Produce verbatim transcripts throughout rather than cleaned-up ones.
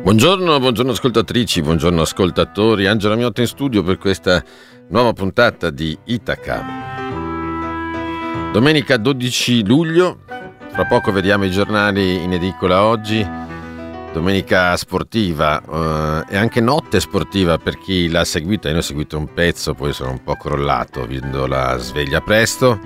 Buongiorno, buongiorno ascoltatrici, buongiorno ascoltatori. Angela Miotta in studio per questa nuova puntata di Itaca. Domenica dodici luglio, fra poco vediamo i giornali in edicola oggi. Domenica sportiva eh, e anche notte sportiva per chi l'ha seguita. Io ho seguito un pezzo, poi sono un po' crollato avendo la sveglia presto,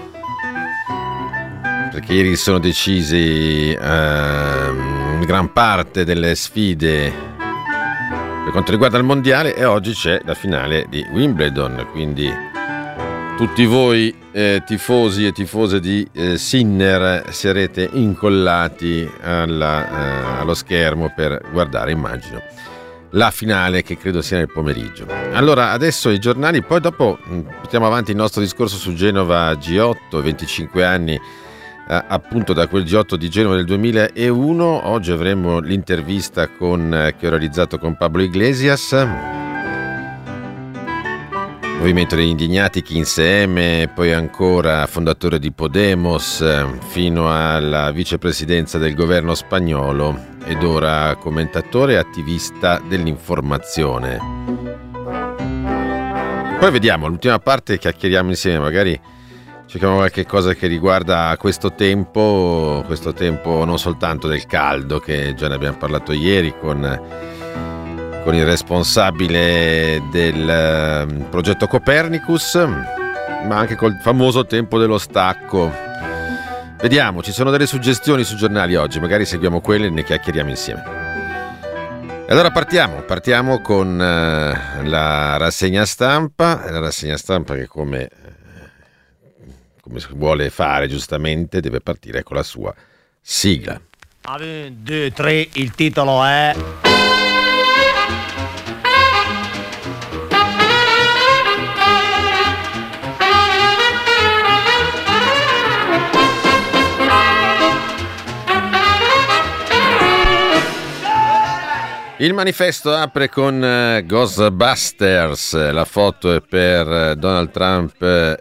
perché ieri sono decisi eh, gran parte delle sfide per quanto riguarda il mondiale e oggi c'è la finale di Wimbledon, quindi tutti voi eh, tifosi e tifose di eh, Sinner sarete incollati alla, eh, allo schermo per guardare, immagino, la finale, che credo sia nel pomeriggio. Allora adesso i giornali, poi dopo portiamo avanti il nostro discorso su Genova G otto, venticinque anni Uh, appunto da quel G otto di Genova del duemilauno. Oggi avremo l'intervista con, uh, che ho realizzato con Pablo Iglesias, Movimento degli Indignati, chi insieme, poi ancora fondatore di Podemos, uh, fino alla vicepresidenza del governo spagnolo ed ora commentatore e attivista dell'informazione. Poi vediamo l'ultima parte, chiacchieriamo insieme, magari cerchiamo qualche cosa che riguarda questo tempo, questo tempo non soltanto del caldo, che già ne abbiamo parlato ieri con, con il responsabile del uh, progetto Copernicus, ma anche col famoso tempo dello stacco. Vediamo, ci sono delle suggestioni sui giornali oggi, magari seguiamo quelle e ne chiacchieriamo insieme. E allora partiamo, partiamo con uh, la rassegna stampa, la rassegna stampa che come... come si vuole fare giustamente, deve partire con la sua sigla. uno, due, tre, il titolo è... Il manifesto apre con uh, Ghostbusters, la foto è per uh, Donald Trump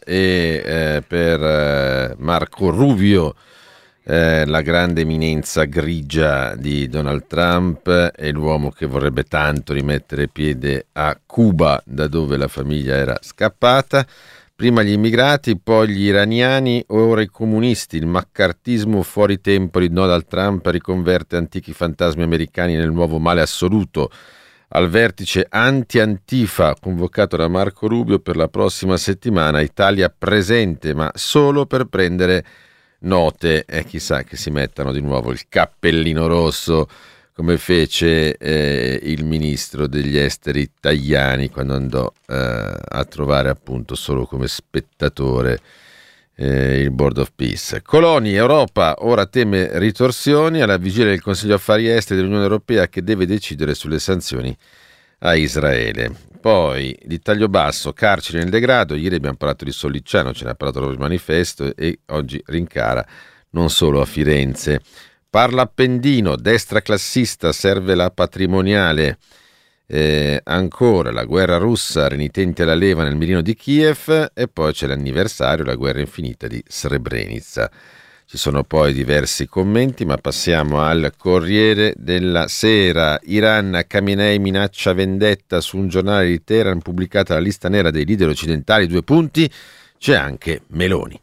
e uh, per uh, Marco Rubio, uh, la grande eminenza grigia di Donald Trump è l'uomo che vorrebbe tanto rimettere piede a Cuba, da dove la famiglia era scappata. Prima gli immigrati, poi gli iraniani, ora i comunisti. Il maccartismo fuori tempo di Donald Trump riconverte antichi fantasmi americani nel nuovo male assoluto. Al vertice anti-Antifa convocato da Marco Rubio per la prossima settimana, Italia presente, ma solo per prendere note. E chissà che si mettano di nuovo il cappellino rosso, come fece eh, il ministro degli esteri Tajani quando andò eh, a trovare appunto solo come spettatore eh, il Board of Peace. Coloni, Europa ora teme ritorsioni alla vigilia del Consiglio Affari Esteri dell'Unione Europea, che deve decidere sulle sanzioni a Israele. Poi di taglio basso, carceri nel degrado. Ieri abbiamo parlato di Sollicciano, ce ne ha parlato proprio il manifesto, e oggi rincara non solo a Firenze. Parla Appendino, destra classista, serve la patrimoniale. Eh, ancora la guerra russa, renitenti alla leva nel mirino di Kiev, e poi c'è l'anniversario, la guerra infinita di Srebrenica. Ci sono poi diversi commenti, ma passiamo al Corriere della Sera. Iran, Khamenei minaccia vendetta. Su un giornale di Teheran pubblicata la lista nera dei leader occidentali, due punti, c'è anche Meloni.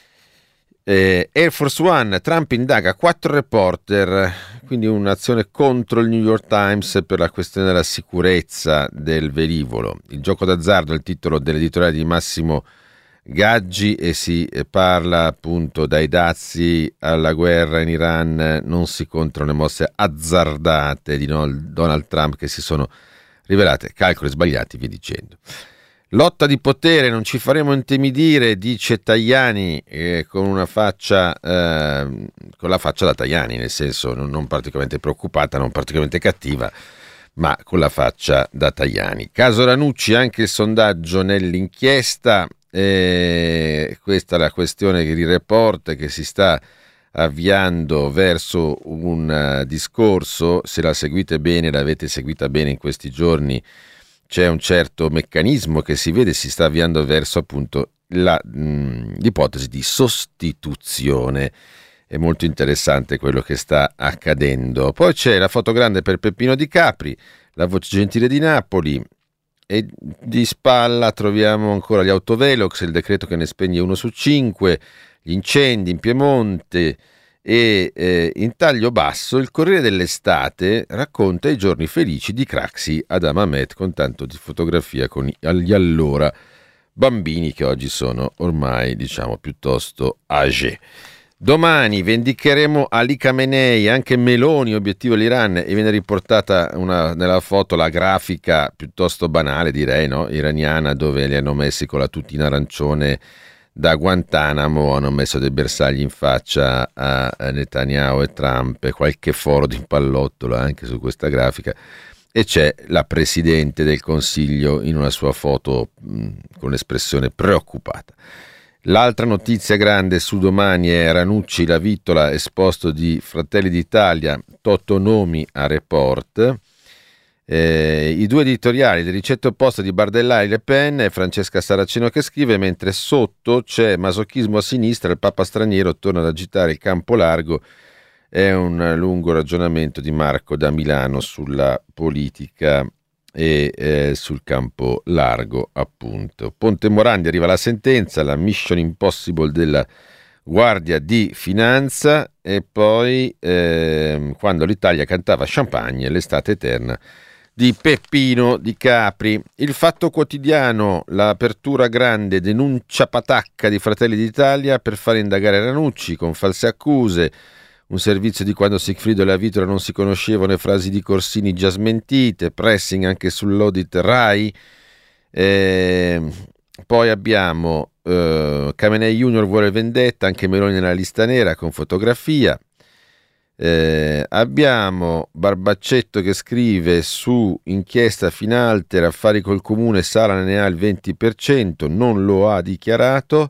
Eh, Air Force One, Trump indaga quattro reporter, quindi un'azione contro il New York Times per la questione della sicurezza del velivolo. Il gioco d'azzardo è il titolo dell'editoriale di Massimo Gaggi, e si parla appunto dai dazi alla guerra in Iran, non si contano le mosse azzardate di Donald Trump che si sono rivelate calcoli sbagliati, via dicendo. Lotta di potere, non ci faremo intimidire, dice Tajani, eh, con una faccia eh, con la faccia da Tajani, nel senso non, non particolarmente preoccupata, non particolarmente cattiva, ma con la faccia da Tajani. Caso Ranucci, anche il sondaggio nell'inchiesta, eh, questa è la questione di Report che si sta avviando verso un uh, discorso, se la seguite bene, l'avete seguita bene in questi giorni, c'è un certo meccanismo che si vede, si sta avviando verso appunto la, mh, l'ipotesi di sostituzione è molto interessante quello che sta accadendo. Poi c'è la foto grande per Peppino Di Capri, la voce gentile di Napoli, e di spalla troviamo ancora gli autovelox, il decreto che ne spegne uno su cinque, gli incendi in Piemonte e eh, in taglio basso il Corriere dell'Estate racconta i giorni felici di Craxi ad Hammamet, con tanto di fotografia con gli allora bambini che oggi sono ormai, diciamo, piuttosto âgés. Domani vendicheremo Ali Khamenei, anche Meloni, obiettivo l'Iran, e viene riportata una, nella foto la grafica piuttosto banale, direi, no? Iraniana, dove li hanno messi con la tutina arancione da Guantanamo, hanno messo dei bersagli in faccia a Netanyahu e Trump e qualche foro di pallottola anche su questa grafica, e c'è la Presidente del Consiglio in una sua foto mh, con espressione preoccupata. L'altra notizia grande su Domani è Ranucci, la vittola, esposto di Fratelli d'Italia, Totto Nomi a Report. Eh, I due editoriali, le ricette opposte di Bardellai, Le Pen e Francesca Saraceno che scrive, mentre sotto c'è masochismo a sinistra, il Papa straniero torna ad agitare il campo largo. È un lungo ragionamento di Marco da Milano sulla politica e eh, sul campo largo, appunto. Ponte Morandi, arriva la sentenza, la Mission Impossible della Guardia di Finanza, e poi eh, quando l'Italia cantava Champagne, l'estate eterna di Peppino Di Capri. Il Fatto Quotidiano, l'apertura grande, denuncia patacca di Fratelli d'Italia per fare indagare Ranucci con false accuse. Un servizio di quando Sigfrido e la Vitola non si conoscevano e frasi di Corsini già smentite, pressing anche sull'audit Rai. Eh, poi abbiamo eh, Khamenei Junior vuole vendetta, anche Meloni nella lista nera con fotografia. Eh, abbiamo Barbaccetto che scrive su inchiesta Finalter, affari col comune, Sala ne ha il venti per cento, non lo ha dichiarato.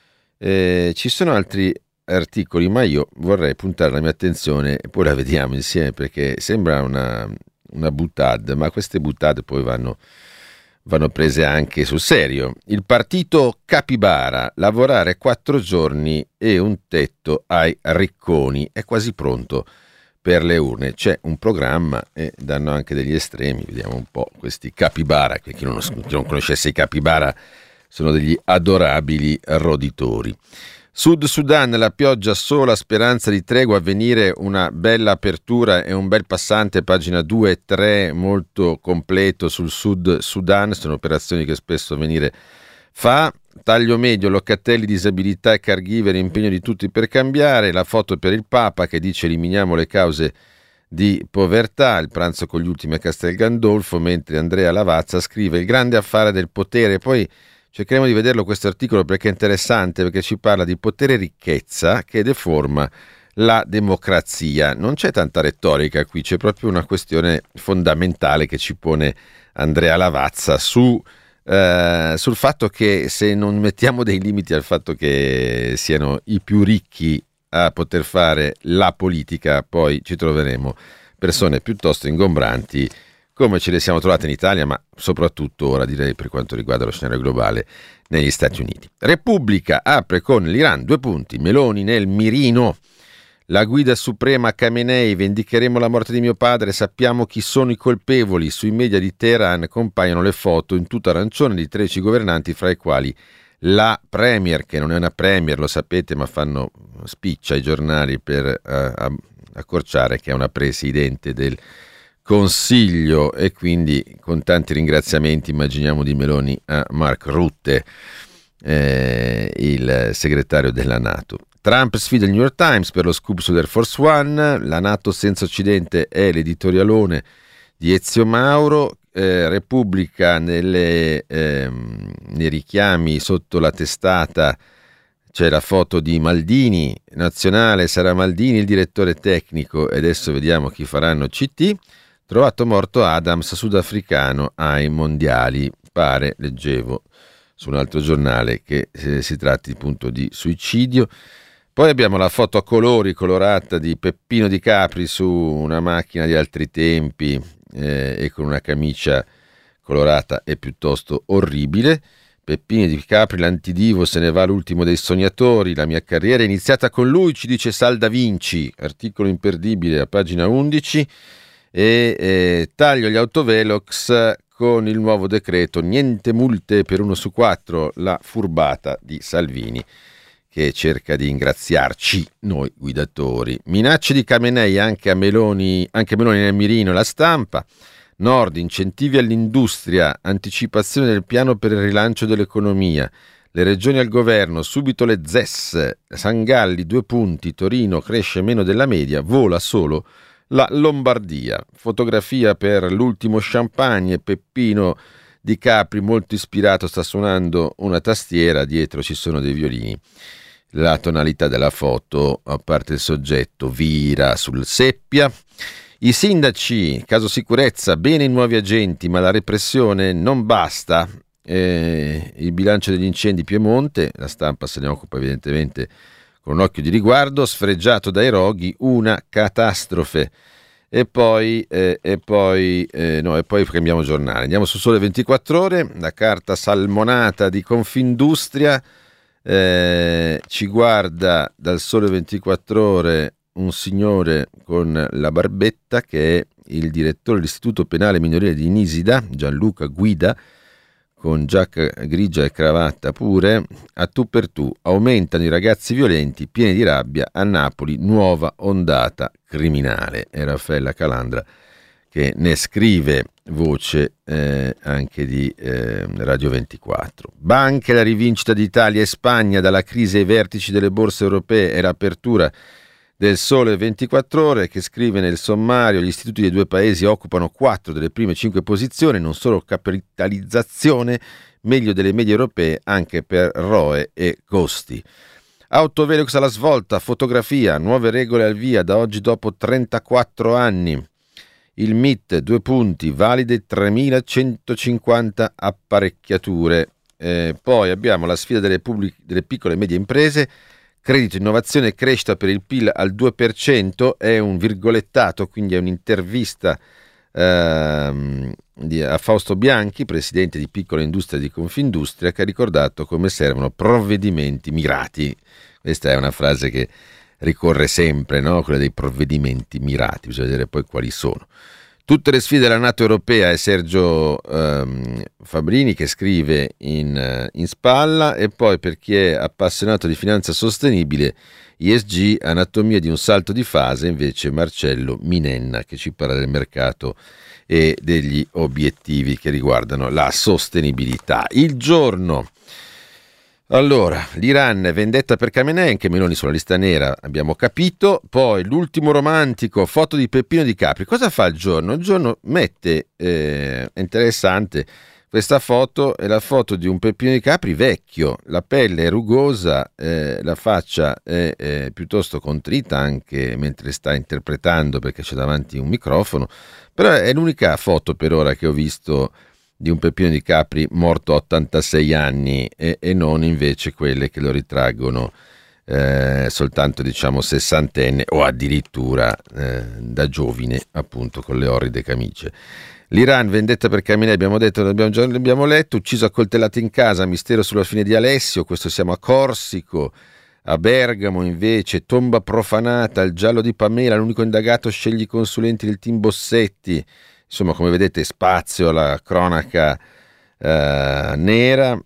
Eh, ci sono altri articoli, ma io vorrei puntare la mia attenzione e poi la vediamo insieme, perché sembra una, una boutade, ma queste boutade poi vanno, vanno prese anche sul serio. Il partito Capibara, lavorare quattro giorni e un tetto ai ricconi, è quasi pronto per le urne. C'è un programma e danno anche degli estremi, vediamo un po' questi Capibara, che chi non, chi non conoscesse i Capibara sono degli adorabili roditori. Sud Sudan, la pioggia sola, speranza di tregua, a venire una bella apertura e un bel passante, pagina due e tre, molto completo sul Sud Sudan, sono operazioni che spesso Avvenire fa. Taglio medio, Locatelli, disabilità e caregiver, impegno di tutti per cambiare, la foto per il Papa che dice eliminiamo le cause di povertà, il pranzo con gli ultimi a Castel Gandolfo, mentre Andrea Lavazza scrive il grande affare del potere. Poi cercheremo di vederlo questo articolo perché è interessante, perché ci parla di potere e ricchezza che deforma la democrazia. Non c'è tanta retorica qui, c'è proprio una questione fondamentale che ci pone Andrea Lavazza su, eh, sul fatto che se non mettiamo dei limiti al fatto che siano i più ricchi a poter fare la politica, poi ci troveremo persone piuttosto ingombranti come ce le siamo trovate in Italia, ma soprattutto ora direi per quanto riguarda lo scenario globale negli Stati Uniti. Repubblica apre con l'Iran, due punti, Meloni nel mirino, la guida suprema Khamenei, vendicheremo la morte di mio padre, sappiamo chi sono i colpevoli, sui media di Teheran compaiono le foto in tutta arancione di tredici governanti, fra i quali la premier, che non è una premier, lo sapete, ma fanno spiccia ai giornali per uh, accorciare che è una presidente del Consiglio, e quindi con tanti ringraziamenti immaginiamo di Meloni a Mark Rutte, eh, il segretario della NATO. Trump sfida il New York Times per lo scoop sull'Air Force One, la NATO senza Occidente è l'editorialone di Ezio Mauro. eh, Repubblica nelle, ehm, nei richiami sotto la testata c'è la foto di Maldini, nazionale sarà Maldini il direttore tecnico, e adesso vediamo chi faranno C T. Trovato morto Adams, sudafricano ai mondiali. Pare, leggevo su un altro giornale, che eh, si tratti appunto di suicidio. Poi abbiamo la foto a colori colorata di Peppino Di Capri su una macchina di altri tempi eh, e con una camicia colorata e piuttosto orribile. Peppino di Capri, l'antidivo, se ne va l'ultimo dei sognatori, la mia carriera è iniziata con lui, ci dice Sal da Vinci, articolo imperdibile a pagina undici, e eh, taglio gli autovelox con il nuovo decreto, niente multe per uno su quattro, la furbata di Salvini che cerca di ingraziarci noi guidatori. Minacce di Khamenei anche a Meloni, anche Meloni nel mirino, La Stampa. Nord, incentivi all'industria, anticipazione del piano per il rilancio dell'economia, le regioni al governo, subito le Z E S, Sangalli due punti, Torino cresce meno della media, vola solo la Lombardia. Fotografia per l'ultimo champagne, Peppino di Capri molto ispirato, sta suonando una tastiera, dietro ci sono dei violini. La tonalità della foto, a parte il soggetto, vira sul seppia. I sindaci, caso sicurezza, bene i nuovi agenti, ma la repressione non basta. Eh, il bilancio degli incendi Piemonte, la Stampa se ne occupa evidentemente con un occhio di riguardo, sfregiato dai roghi, una catastrofe. E poi, eh, e poi, eh, no, e poi cambiamo giornale. Andiamo su Sole ventiquattro Ore, la carta salmonata di Confindustria. Eh, ci guarda dal Sole ventiquattro Ore un signore con la barbetta che è il direttore dell'Istituto Penale Minorile di Nisida, Gianluca Guida, con giacca grigia e cravatta pure. A tu per tu, aumentano i ragazzi violenti pieni di rabbia a Napoli, nuova ondata criminale. È Raffaella Calandra che ne scrive, voce eh, anche di eh, Radio ventiquattro. Banche, la rivincita di Italia e Spagna dalla crisi ai vertici delle borse europee, è l'apertura del Sole ventiquattro Ore che scrive nel sommario: gli istituti dei due paesi occupano quattro delle prime cinque posizioni, non solo capitalizzazione, meglio delle medie europee anche per R O E e costi. Autovelox alla svolta, fotografia, nuove regole al via da oggi dopo trentaquattro anni. Il M I T, due punti, valide tremilacentocinquanta apparecchiature. Eh, poi abbiamo la sfida delle, pubblic- delle piccole e medie imprese. Credito, innovazione e crescita per il P I L al due per cento, è un virgolettato, quindi è un'intervista ehm, di, a Fausto Bianchi, presidente di Piccola Industria di Confindustria, che ha ricordato come servono provvedimenti mirati. Questa è una frase che ricorre sempre, no? Quella dei provvedimenti mirati, bisogna vedere poi quali sono. Tutte le sfide della NATO europea, è Sergio ehm, Fabrini che scrive in, in spalla. E poi, per chi è appassionato di finanza sostenibile, E S G, anatomia di un salto di fase, invece Marcello Minenna che ci parla del mercato e degli obiettivi che riguardano la sostenibilità. Il Giorno. Allora, l'Iran, vendetta per Khamenei, anche Meloni sulla lista nera, abbiamo capito. Poi l'ultimo romantico, foto di Peppino di Capri. Cosa fa il Giorno? Il Giorno mette, eh, è interessante, questa foto è la foto di un Peppino di Capri vecchio, la pelle è rugosa, eh, la faccia è, è piuttosto contrita anche mentre sta interpretando perché c'è davanti un microfono, però è l'unica foto per ora che ho visto di un Peppino di Capri morto a ottantasei anni e, e non invece quelle che lo ritraggono eh, soltanto diciamo sessantenne o addirittura eh, da giovine, appunto, con le orride camicie. L'Iran, vendetta per Khamenei, abbiamo detto, l'abbiamo già l'abbiamo letto. Ucciso a coltellate in casa, mistero sulla fine di Alessio, questo siamo a Corsico. A Bergamo invece, tomba profanata, il giallo di Pamela, l'unico indagato sceglie i consulenti del team Bossetti. Insomma, come vedete, spazio alla cronaca eh, nera.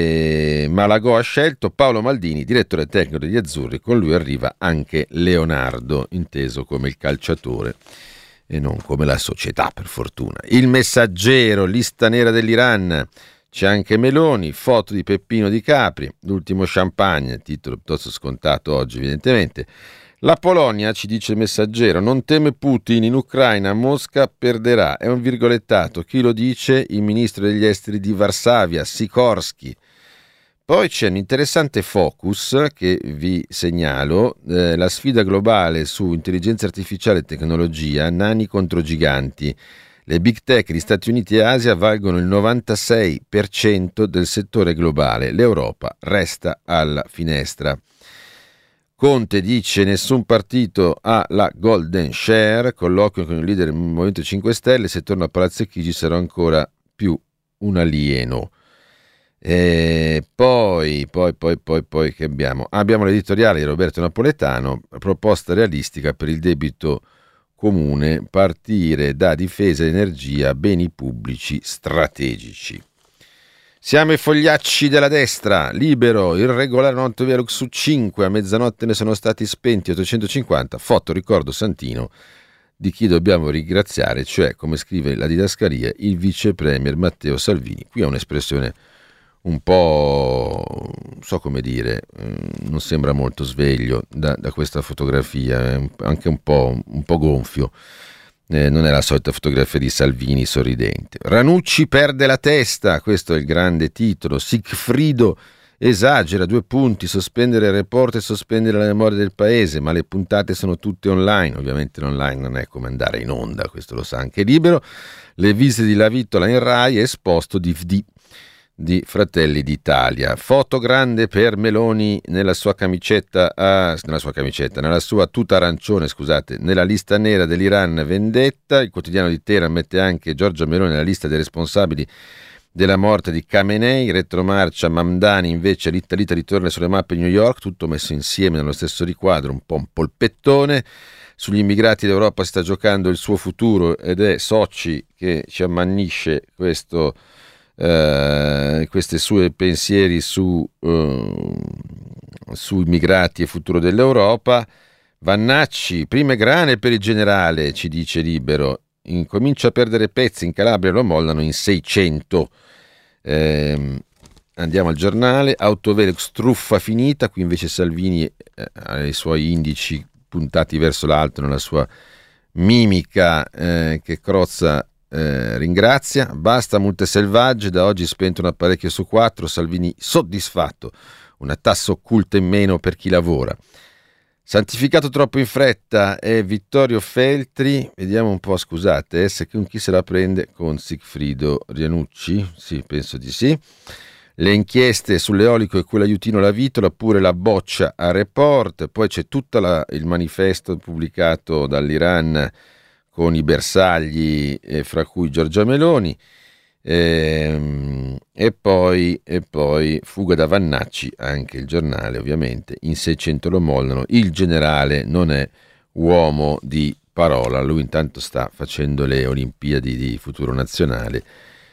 E Malagò ha scelto Paolo Maldini, direttore tecnico degli Azzurri. Con lui arriva anche Leonardo, inteso come il calciatore e non come la società, per fortuna. Il Messaggero, lista nera dell'Iran. C'è anche Meloni, foto di Peppino di Capri, l'ultimo champagne, titolo piuttosto scontato oggi evidentemente. La Polonia, ci dice il Messaggero, non teme Putin, in Ucraina Mosca perderà. È un virgolettato, chi lo dice? Il ministro degli esteri di Varsavia, Sikorsky. Poi c'è un interessante focus che vi segnalo, eh, la sfida globale su intelligenza artificiale e tecnologia, nani contro giganti. Le big tech di Stati Uniti e Asia valgono il novantasei per cento del settore globale, l'Europa resta alla finestra. Conte dice nessun partito ha la golden share, colloquio con il leader del Movimento cinque Stelle, se torno a Palazzo Chigi sarò ancora più un alieno. E poi, poi, poi, poi, poi che abbiamo? Abbiamo l'editoriale di Roberto Napoletano, proposta realistica per il debito comune, partire da difesa, energia, beni pubblici strategici. Siamo i fogliacci della destra, Libero, il regolare notte Velux su cinque, a mezzanotte ne sono stati spenti ottocentocinquanta, foto ricordo santino di chi dobbiamo ringraziare, cioè, come scrive la didascalia, il vice premier Matteo Salvini. Qui è un'espressione un po', non so come dire, non sembra molto sveglio da, da questa fotografia, è anche un po', un po' gonfio. Eh, non è la solita fotografia di Salvini sorridente. Ranucci perde la testa, questo è il grande titolo. Sigfrido esagera, due punti, sospendere il report e sospendere la memoria del paese, ma le puntate sono tutte online. Ovviamente online non è come andare in onda, questo lo sa anche Libero. Le visite di Lavitola in Rai, esposto D V D di Fratelli d'Italia. Foto grande per Meloni nella sua camicetta, ah, nella sua camicetta, nella sua tuta arancione, scusate, nella lista nera dell'Iran vendetta. Il quotidiano di Teheran mette anche Giorgia Meloni nella lista dei responsabili della morte di Khamenei. Retromarcia Mamdani, invece l'Italita ritorna sulle mappe di New York, tutto messo insieme nello stesso riquadro, un po' un polpettone. Sugli immigrati l'Europa sta giocando il suo futuro ed è Sochi che ci ammannisce questo Uh, questi suoi pensieri su uh, sui immigrati e futuro dell'Europa. Vannacci, prime grane per il generale, ci dice Libero, incomincia a perdere pezzi, in Calabria lo mollano in seicento. Uh, andiamo al giornale. Autovelox, truffa finita, qui invece Salvini eh, ha i suoi indici puntati verso l'alto nella sua mimica eh, che Crozza Eh, ringrazia. Basta multe selvagge, da oggi spento un apparecchio su quattro. Salvini soddisfatto, una tassa occulta in meno per chi lavora. Santificato troppo in fretta è Vittorio Feltri, vediamo un po', scusate eh, se con chi se la prende con Sigfrido Ranucci, sì, penso di sì. Le inchieste sull'eolico e quell'aiutino Lavitola, pure la boccia a Report, poi c'è tutto il manifesto pubblicato dall'Iran con i bersagli, eh, fra cui Giorgia Meloni, ehm, e, poi, e poi fuga da Vannacci, anche il giornale ovviamente, in seicento lo mollano, il generale non è uomo di parola, lui intanto sta facendo le Olimpiadi di futuro nazionale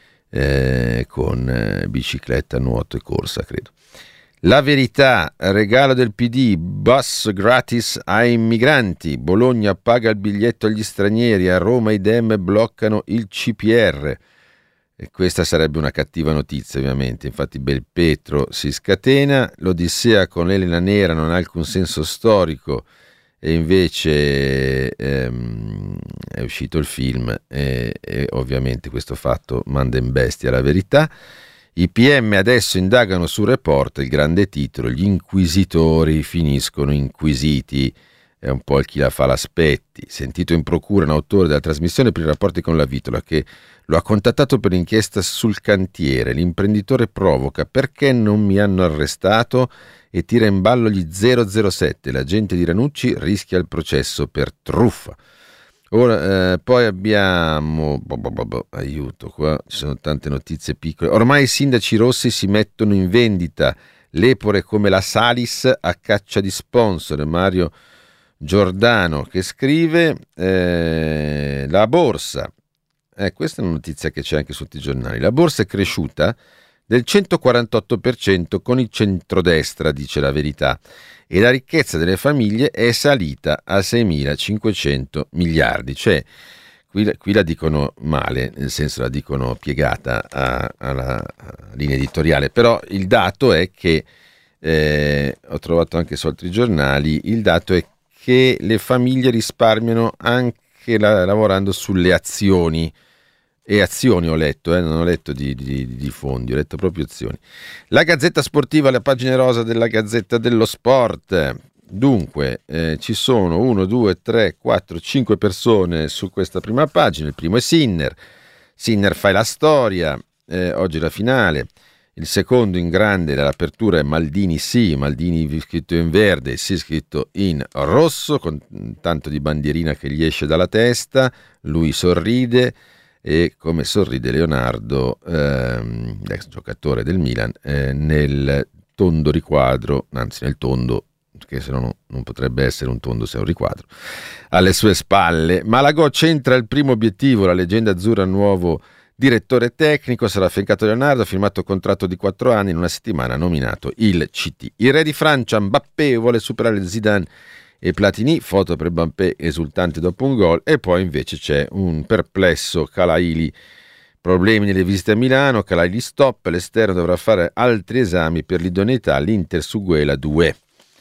eh, con eh, bicicletta, nuoto e corsa, credo. La Verità, regalo del P D, bus gratis ai migranti, Bologna paga il biglietto agli stranieri, a Roma i Dem bloccano il C P R. E questa sarebbe una cattiva notizia ovviamente, infatti Belpietro si scatena, l'Odissea con Elena Nera non ha alcun senso storico e invece ehm, è uscito il film e, e ovviamente questo fatto manda in bestia la Verità. I P M adesso indagano sul report, il grande titolo, gli inquisitori finiscono inquisiti, è un po' il chi la fa l'aspetti. Sentito in procura un autore della trasmissione per i rapporti con Lavitola che lo ha contattato per l'inchiesta sul cantiere, l'imprenditore provoca perché non mi hanno arrestato e tira in ballo gli zero zero sette, l'agente di Ranucci rischia il processo per truffa. Ora, eh, poi abbiamo boh, boh, boh, boh, aiuto, qua ci sono tante notizie piccole. Ormai i sindaci rossi si mettono in vendita, lepore come la Salis a caccia di sponsor. Mario Giordano che scrive eh, la borsa, eh, questa è una notizia che c'è anche sotto i giornali, la borsa è cresciuta del centoquarantotto per cento con il centrodestra, dice la Verità, e la ricchezza delle famiglie è salita a seimilacinquecento miliardi, cioè qui, qui la dicono male, nel senso la dicono piegata a, alla linea editoriale, però il dato è che, eh, ho trovato anche su altri giornali, il dato è che le famiglie risparmiano anche la, lavorando sulle azioni, e azioni ho letto, eh, non ho letto di, di, di fondi, ho letto proprio azioni. La Gazzetta Sportiva, la pagina rosa della Gazzetta dello Sport. Dunque, eh, ci sono uno, due, tre, quattro, cinque persone su questa prima pagina. Il primo è Sinner. Sinner fa la storia, eh, oggi la finale. Il secondo in grande dall'apertura è Maldini sì, Maldini scritto in verde, sì scritto in rosso, con tanto di bandierina che gli esce dalla testa, lui sorride. e come sorride Leonardo, ehm, ex giocatore del Milan, eh, nel tondo riquadro, anzi nel tondo, che se no non potrebbe essere un tondo se è un riquadro, alle sue spalle. Malagò centra il primo obiettivo, la leggenda azzurra, nuovo direttore tecnico, sarà affiancato Leonardo, ha firmato contratto di quattro anni, in una settimana ha nominato il C T. Il re di Francia, Mbappé, vuole superare Zidane e Platini, foto per Mbappé esultante dopo un gol, e poi invece c'è un perplesso Kalaili, problemi nelle visite a Milano, Kalaili stop, l'esterno dovrà fare altri esami per l'idoneità, l'Inter su Guela due.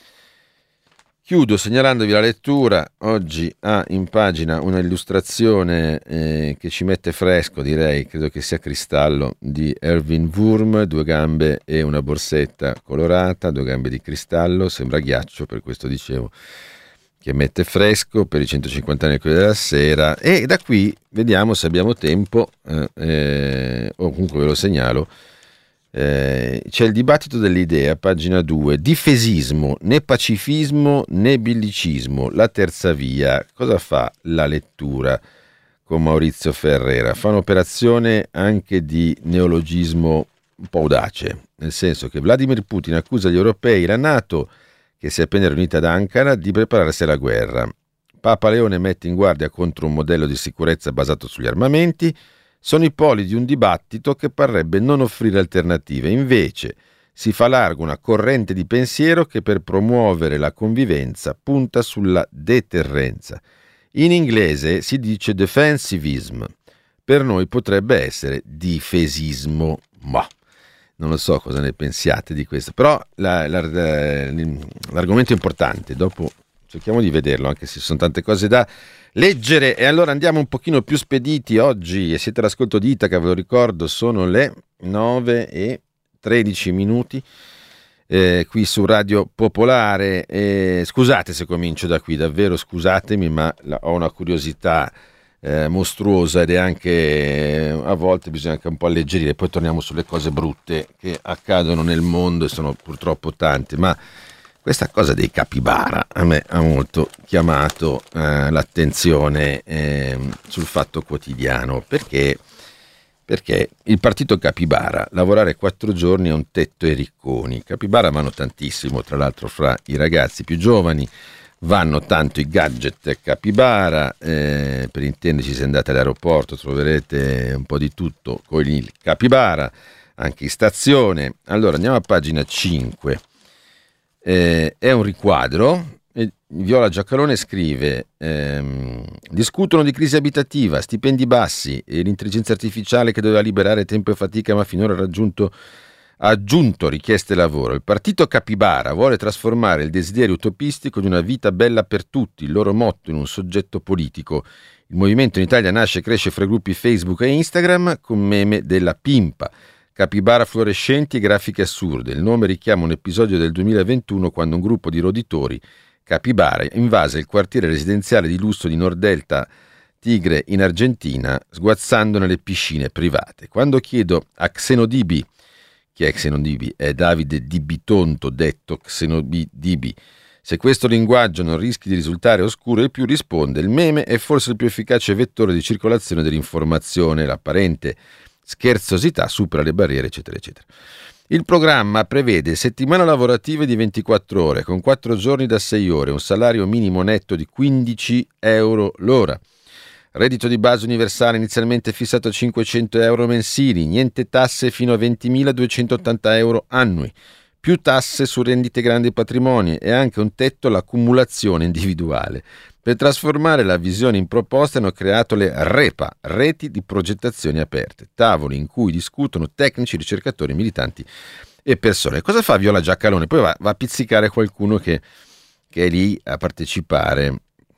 Chiudo segnalandovi la lettura. Oggi ha in pagina una illustrazione eh, che ci mette fresco, direi, credo che sia cristallo, di Erwin Wurm, due gambe e una borsetta colorata, due gambe di cristallo, sembra ghiaccio, per questo dicevo che mette fresco per i centocinquanta anni della Sera. E da qui vediamo se abbiamo tempo, eh, eh, o comunque ve lo segnalo. Eh, c'è il dibattito dell'idea, pagina due, difesismo, né pacifismo né bellicismo, la terza via. Cosa fa la lettura con Maurizio Ferrera? Fa un'operazione anche di neologismo un po' audace, nel senso che Vladimir Putin accusa gli europei, la NATO, che si è appena riunita ad Ankara, di prepararsi alla guerra. Papa Leone mette in guardia contro un modello di sicurezza basato sugli armamenti. Sono i poli di un dibattito che parrebbe non offrire alternative. Invece si fa largo una corrente di pensiero che per promuovere la convivenza punta sulla deterrenza. In inglese si dice defensivism. Per noi potrebbe essere difesismo. Ma non lo so cosa ne pensiate di questo. Però la, la, l'argomento è importante. Dopo cerchiamo di vederlo, anche se sono tante cose da leggere. E allora andiamo un pochino più spediti oggi, e siete all'ascolto di Itaca, ve lo ricordo, sono le nove e tredici minuti eh, qui su Radio Popolare. Eh, scusate se comincio da qui, davvero scusatemi, ma la, ho una curiosità eh, mostruosa, ed è anche eh, a volte bisogna anche un po' alleggerire. Poi torniamo sulle cose brutte che accadono nel mondo, e sono purtroppo tante, ma questa cosa dei capibara a me ha molto chiamato eh, l'attenzione eh, sul Fatto Quotidiano, perché, perché il partito capibara, lavorare quattro giorni a un tetto e ricconi. Capibara vanno tantissimo, tra l'altro fra i ragazzi più giovani vanno tanto i gadget capibara, eh, per intenderci, se andate all'aeroporto troverete un po' di tutto con il capibara, anche in stazione. Allora andiamo a pagina cinque. Eh, è un riquadro. E Viola Giacalone scrive ehm, discutono di crisi abitativa, stipendi bassi e l'intelligenza artificiale che doveva liberare tempo e fatica, ma finora ha raggiunto ha aggiunto richieste lavoro. Il partito capibara vuole trasformare il desiderio utopistico di una vita bella per tutti, il loro motto, in un soggetto politico. Il movimento in Italia nasce e cresce fra gruppi Facebook e Instagram con meme della pimpa, capibara fluorescenti e grafiche assurde. Il nome richiama un episodio del duemilaventuno, quando un gruppo di roditori capibara invase il quartiere residenziale di lusso di Nordelta Tigre in Argentina, sguazzando nelle piscine private. Quando chiedo a Xenodibi, chi è Xenodibi? È Davide Di Bitonto, detto Xenodibi, se questo linguaggio non rischi di risultare oscuro e più, risponde: il meme è forse il più efficace vettore di circolazione dell'informazione, l'apparente scherzosità supera le barriere, eccetera eccetera. Il programma prevede settimana lavorative di ventiquattro ore con quattro giorni da sei ore, un salario minimo netto di quindici euro l'ora, reddito di base universale inizialmente fissato a cinquecento euro mensili, niente tasse fino a ventimiladuecentottanta euro annui, più tasse su rendite grandi patrimoni e anche un tetto all'accumulazione individuale. Per trasformare la visione in proposta hanno creato le REPA, reti di progettazione aperte, tavoli in cui discutono tecnici, ricercatori, militanti e persone. Cosa fa Viola Giacalone? Poi va, va a pizzicare qualcuno che, che è lì a partecipare.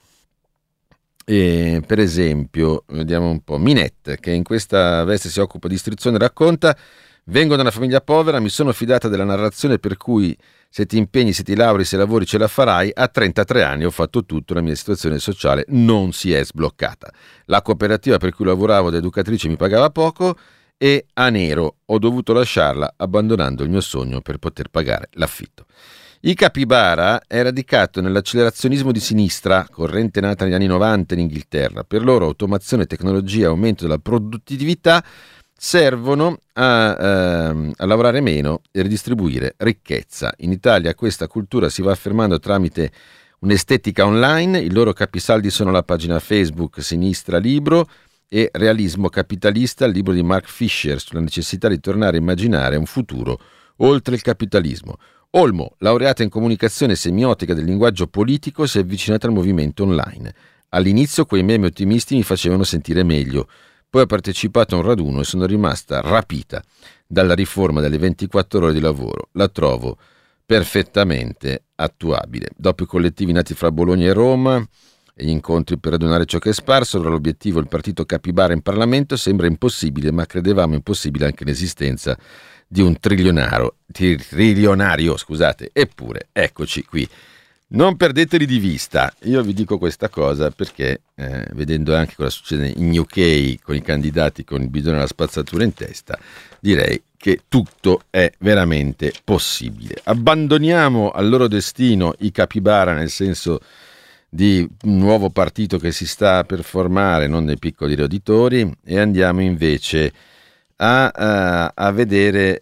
E, per esempio, vediamo un po', Minette, che in questa veste si occupa di istruzione, racconta: vengo da una famiglia povera, mi sono fidata della narrazione per cui se ti impegni, se ti lauri, se lavori ce la farai. A trentatré anni ho fatto tutto, la mia situazione sociale non si è sbloccata. La cooperativa per cui lavoravo da educatrice mi pagava poco e a nero ho dovuto lasciarla abbandonando il mio sogno per poter pagare l'affitto. I capibara è radicato nell'accelerazionismo di sinistra, corrente nata negli anni novanta in Inghilterra. Per loro automazione, tecnologia e aumento della produttività servono a, ehm, a lavorare meno e ridistribuire ricchezza. In Italia questa cultura si va affermando tramite un'estetica online. I loro capisaldi sono la pagina Facebook Sinistra Libro e Realismo Capitalista, il libro di Mark Fisher sulla necessità di tornare a immaginare un futuro oltre il capitalismo. Olmo, laureata in comunicazione semiotica del linguaggio politico, si è avvicinata al movimento online. All'inizio quei meme ottimisti mi facevano sentire meglio. Poi ho partecipato a un raduno e sono rimasta rapita dalla riforma delle ventiquattro ore di lavoro. La trovo perfettamente attuabile. Dopo i collettivi nati fra Bologna e Roma e gli incontri per radunare ciò che è sparso, allora l'obiettivo il partito capibara in Parlamento sembra impossibile, ma credevamo impossibile anche l'esistenza di un trilionario, trilionario, scusate. Eppure, eccoci qui. Non perdeteli di vista, io vi dico questa cosa perché eh, vedendo anche cosa succede in U K con i candidati con il bidone alla spazzatura in testa, direi che tutto è veramente possibile. Abbandoniamo al loro destino i capibara, nel senso di un nuovo partito che si sta per formare, non dei piccoli roditori, e andiamo invece A, a, a vedere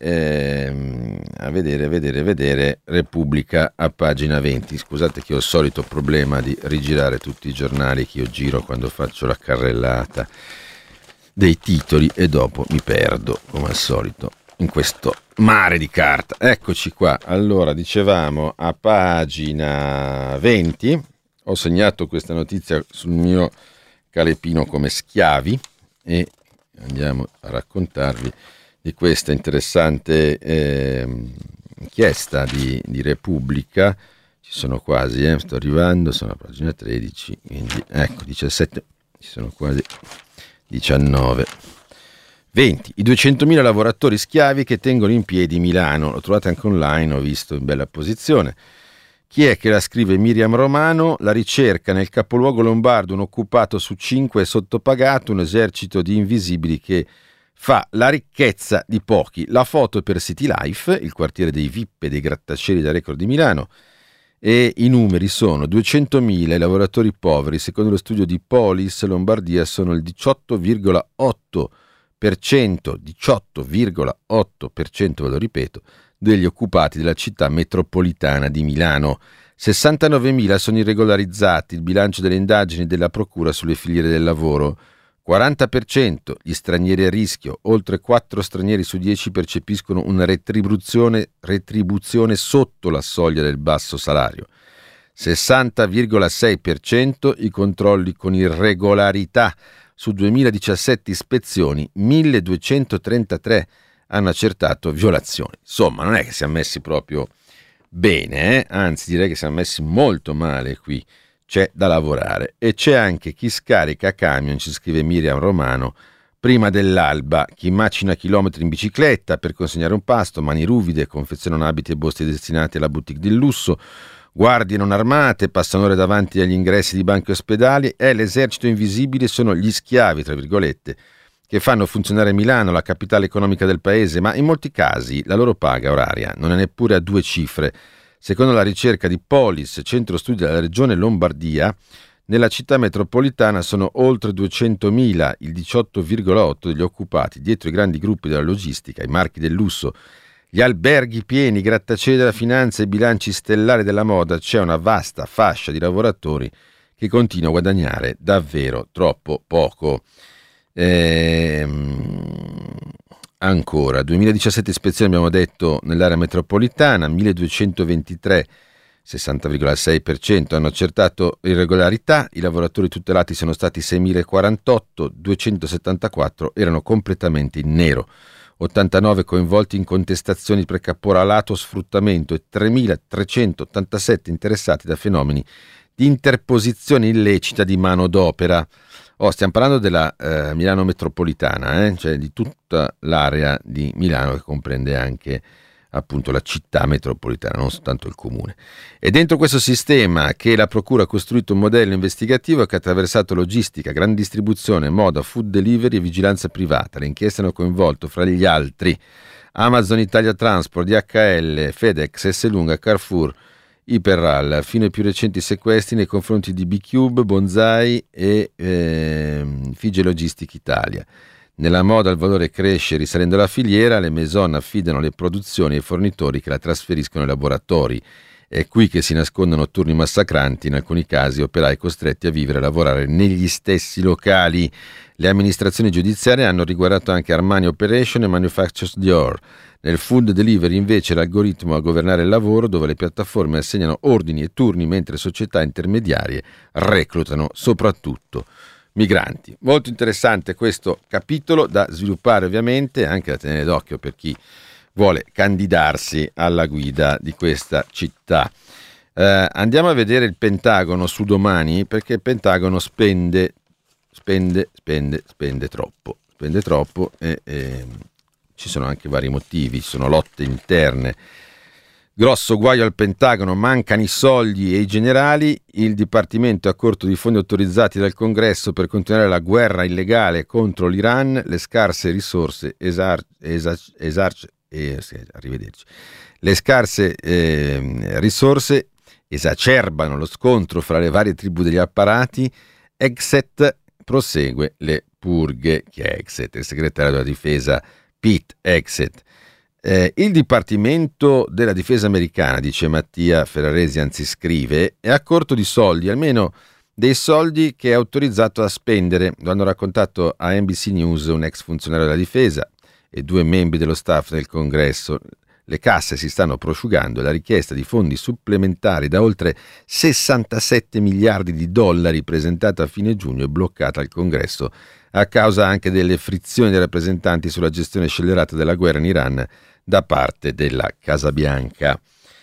eh, a vedere, vedere, vedere Repubblica a pagina venti. Scusate che ho il solito problema di rigirare tutti i giornali che io giro quando faccio la carrellata dei titoli e dopo mi perdo, come al solito, in questo mare di carta. Eccoci qua. Allora, dicevamo a pagina venti, ho segnato questa notizia sul mio calepino come schiavi e andiamo a raccontarvi di questa interessante eh, inchiesta di, di Repubblica. Ci sono quasi, eh, sto arrivando, sono a pagina tredici, quindi ecco diciassette, ci sono quasi diciannove. venti. I duecentomila lavoratori schiavi che tengono in piedi Milano. Lo trovate anche online, ho visto in bella posizione. Chi è che la scrive? Miriam Romano. La ricerca nel capoluogo lombardo, un occupato su cinque è sottopagato, un esercito di invisibili che fa la ricchezza di pochi. La foto è per City Life, il quartiere dei V I P e dei grattacieli da record di Milano, e i numeri sono duecentomila i lavoratori poveri. Secondo lo studio di Polis, Lombardia sono il diciotto virgola otto per cento, diciotto virgola otto per cento, ve lo ripeto, degli occupati della città metropolitana di Milano. sessantanovemila sono irregolarizzati, il bilancio delle indagini della procura sulle filiere del lavoro. quaranta per cento gli stranieri a rischio, oltre quattro stranieri su dieci percepiscono una retribuzione, retribuzione sotto la soglia del basso salario. sessanta virgola sei per cento i controlli con irregolarità. Su duemiladiciassette ispezioni, milleduecentotrentatré hanno accertato violazioni. Insomma, non è che siamo messi proprio bene, eh? Anzi direi che siamo messi molto male qui. C'è da lavorare. E c'è anche chi scarica camion, ci scrive Miriam Romano, prima dell'alba, chi macina chilometri in bicicletta per consegnare un pasto, mani ruvide, confezionano abiti e borse destinati alla boutique del lusso, guardie non armate, passano ore davanti agli ingressi di banchi e ospedali, e l'esercito invisibile sono gli schiavi, tra virgolette, che fanno funzionare Milano, la capitale economica del paese, ma in molti casi la loro paga oraria non è neppure a due cifre. Secondo la ricerca di Polis, centro studi della regione Lombardia, nella città metropolitana sono oltre duecentomila, il diciotto virgola otto degli occupati. Dietro i grandi gruppi della logistica, i marchi del lusso, gli alberghi pieni, i grattacieli della finanza e i bilanci stellari della moda, c'è una vasta fascia di lavoratori che continua a guadagnare davvero troppo poco. Ehm, ancora, duemiladiciassette ispezioni abbiamo detto nell'area metropolitana, milleduecentoventitré, sessanta virgola sei per cento hanno accertato irregolarità, i lavoratori tutelati sono stati seimilaquarantotto, duecentosettantaquattro erano completamente in nero, ottantanove coinvolti in contestazioni per caporalato o sfruttamento e tremilatrecentottantasette interessati da fenomeni di interposizione illecita di manodopera. Oh, stiamo parlando della eh, Milano metropolitana, eh? Cioè di tutta l'area di Milano che comprende anche appunto la città metropolitana, non soltanto il comune. E dentro questo sistema che la procura ha costruito un modello investigativo che ha attraversato logistica, grande distribuzione, moda, food delivery e vigilanza privata. Le inchieste hanno coinvolto fra gli altri Amazon Italia Transport, D H L, FedEx, Esselunga, Carrefour, Iperral, fino ai più recenti sequestri nei confronti di B-Cube, Bonsai e eh, Fige Logistic Italia. Nella moda il valore cresce risalendo la filiera, le maison affidano le produzioni ai fornitori che la trasferiscono ai laboratori. È qui che si nascondono turni massacranti, in alcuni casi operai costretti a vivere e lavorare negli stessi locali. Le amministrazioni giudiziarie hanno riguardato anche Armani Operation e Manufactures Dior. Nel food delivery invece l'algoritmo a governare il lavoro, dove le piattaforme assegnano ordini e turni mentre società intermediarie reclutano soprattutto migranti. Molto interessante questo capitolo, da sviluppare ovviamente, anche da tenere d'occhio per chi vuole candidarsi alla guida di questa città. Eh, andiamo a vedere il Pentagono su Domani, perché il Pentagono spende, spende, spende, spende troppo, spende troppo e... e ci sono anche vari motivi, ci sono lotte interne. Grosso guaio al Pentagono, mancano i soldi e i generali, il Dipartimento è a corto di fondi autorizzati dal Congresso per continuare la guerra illegale contro l'Iran, le scarse risorse esar- esar- esar- eh, arrivederci. Le scarse eh, risorse esacerbano lo scontro fra le varie tribù degli apparati. Exet prosegue le purghe. Chi è Exet? Il segretario della difesa Pete Exet. Eh, il Dipartimento della Difesa americana, dice Mattia Ferraresi, anzi scrive, è a corto di soldi, almeno dei soldi che è autorizzato a spendere. Lo hanno raccontato a N B C News un ex funzionario della difesa e due membri dello staff del Congresso. Le casse si stanno prosciugando e la richiesta di fondi supplementari da oltre sessantasette miliardi di dollari presentata a fine giugno è bloccata al Congresso a causa anche delle frizioni dei rappresentanti sulla gestione scellerata della guerra in Iran da parte della Casa Bianca.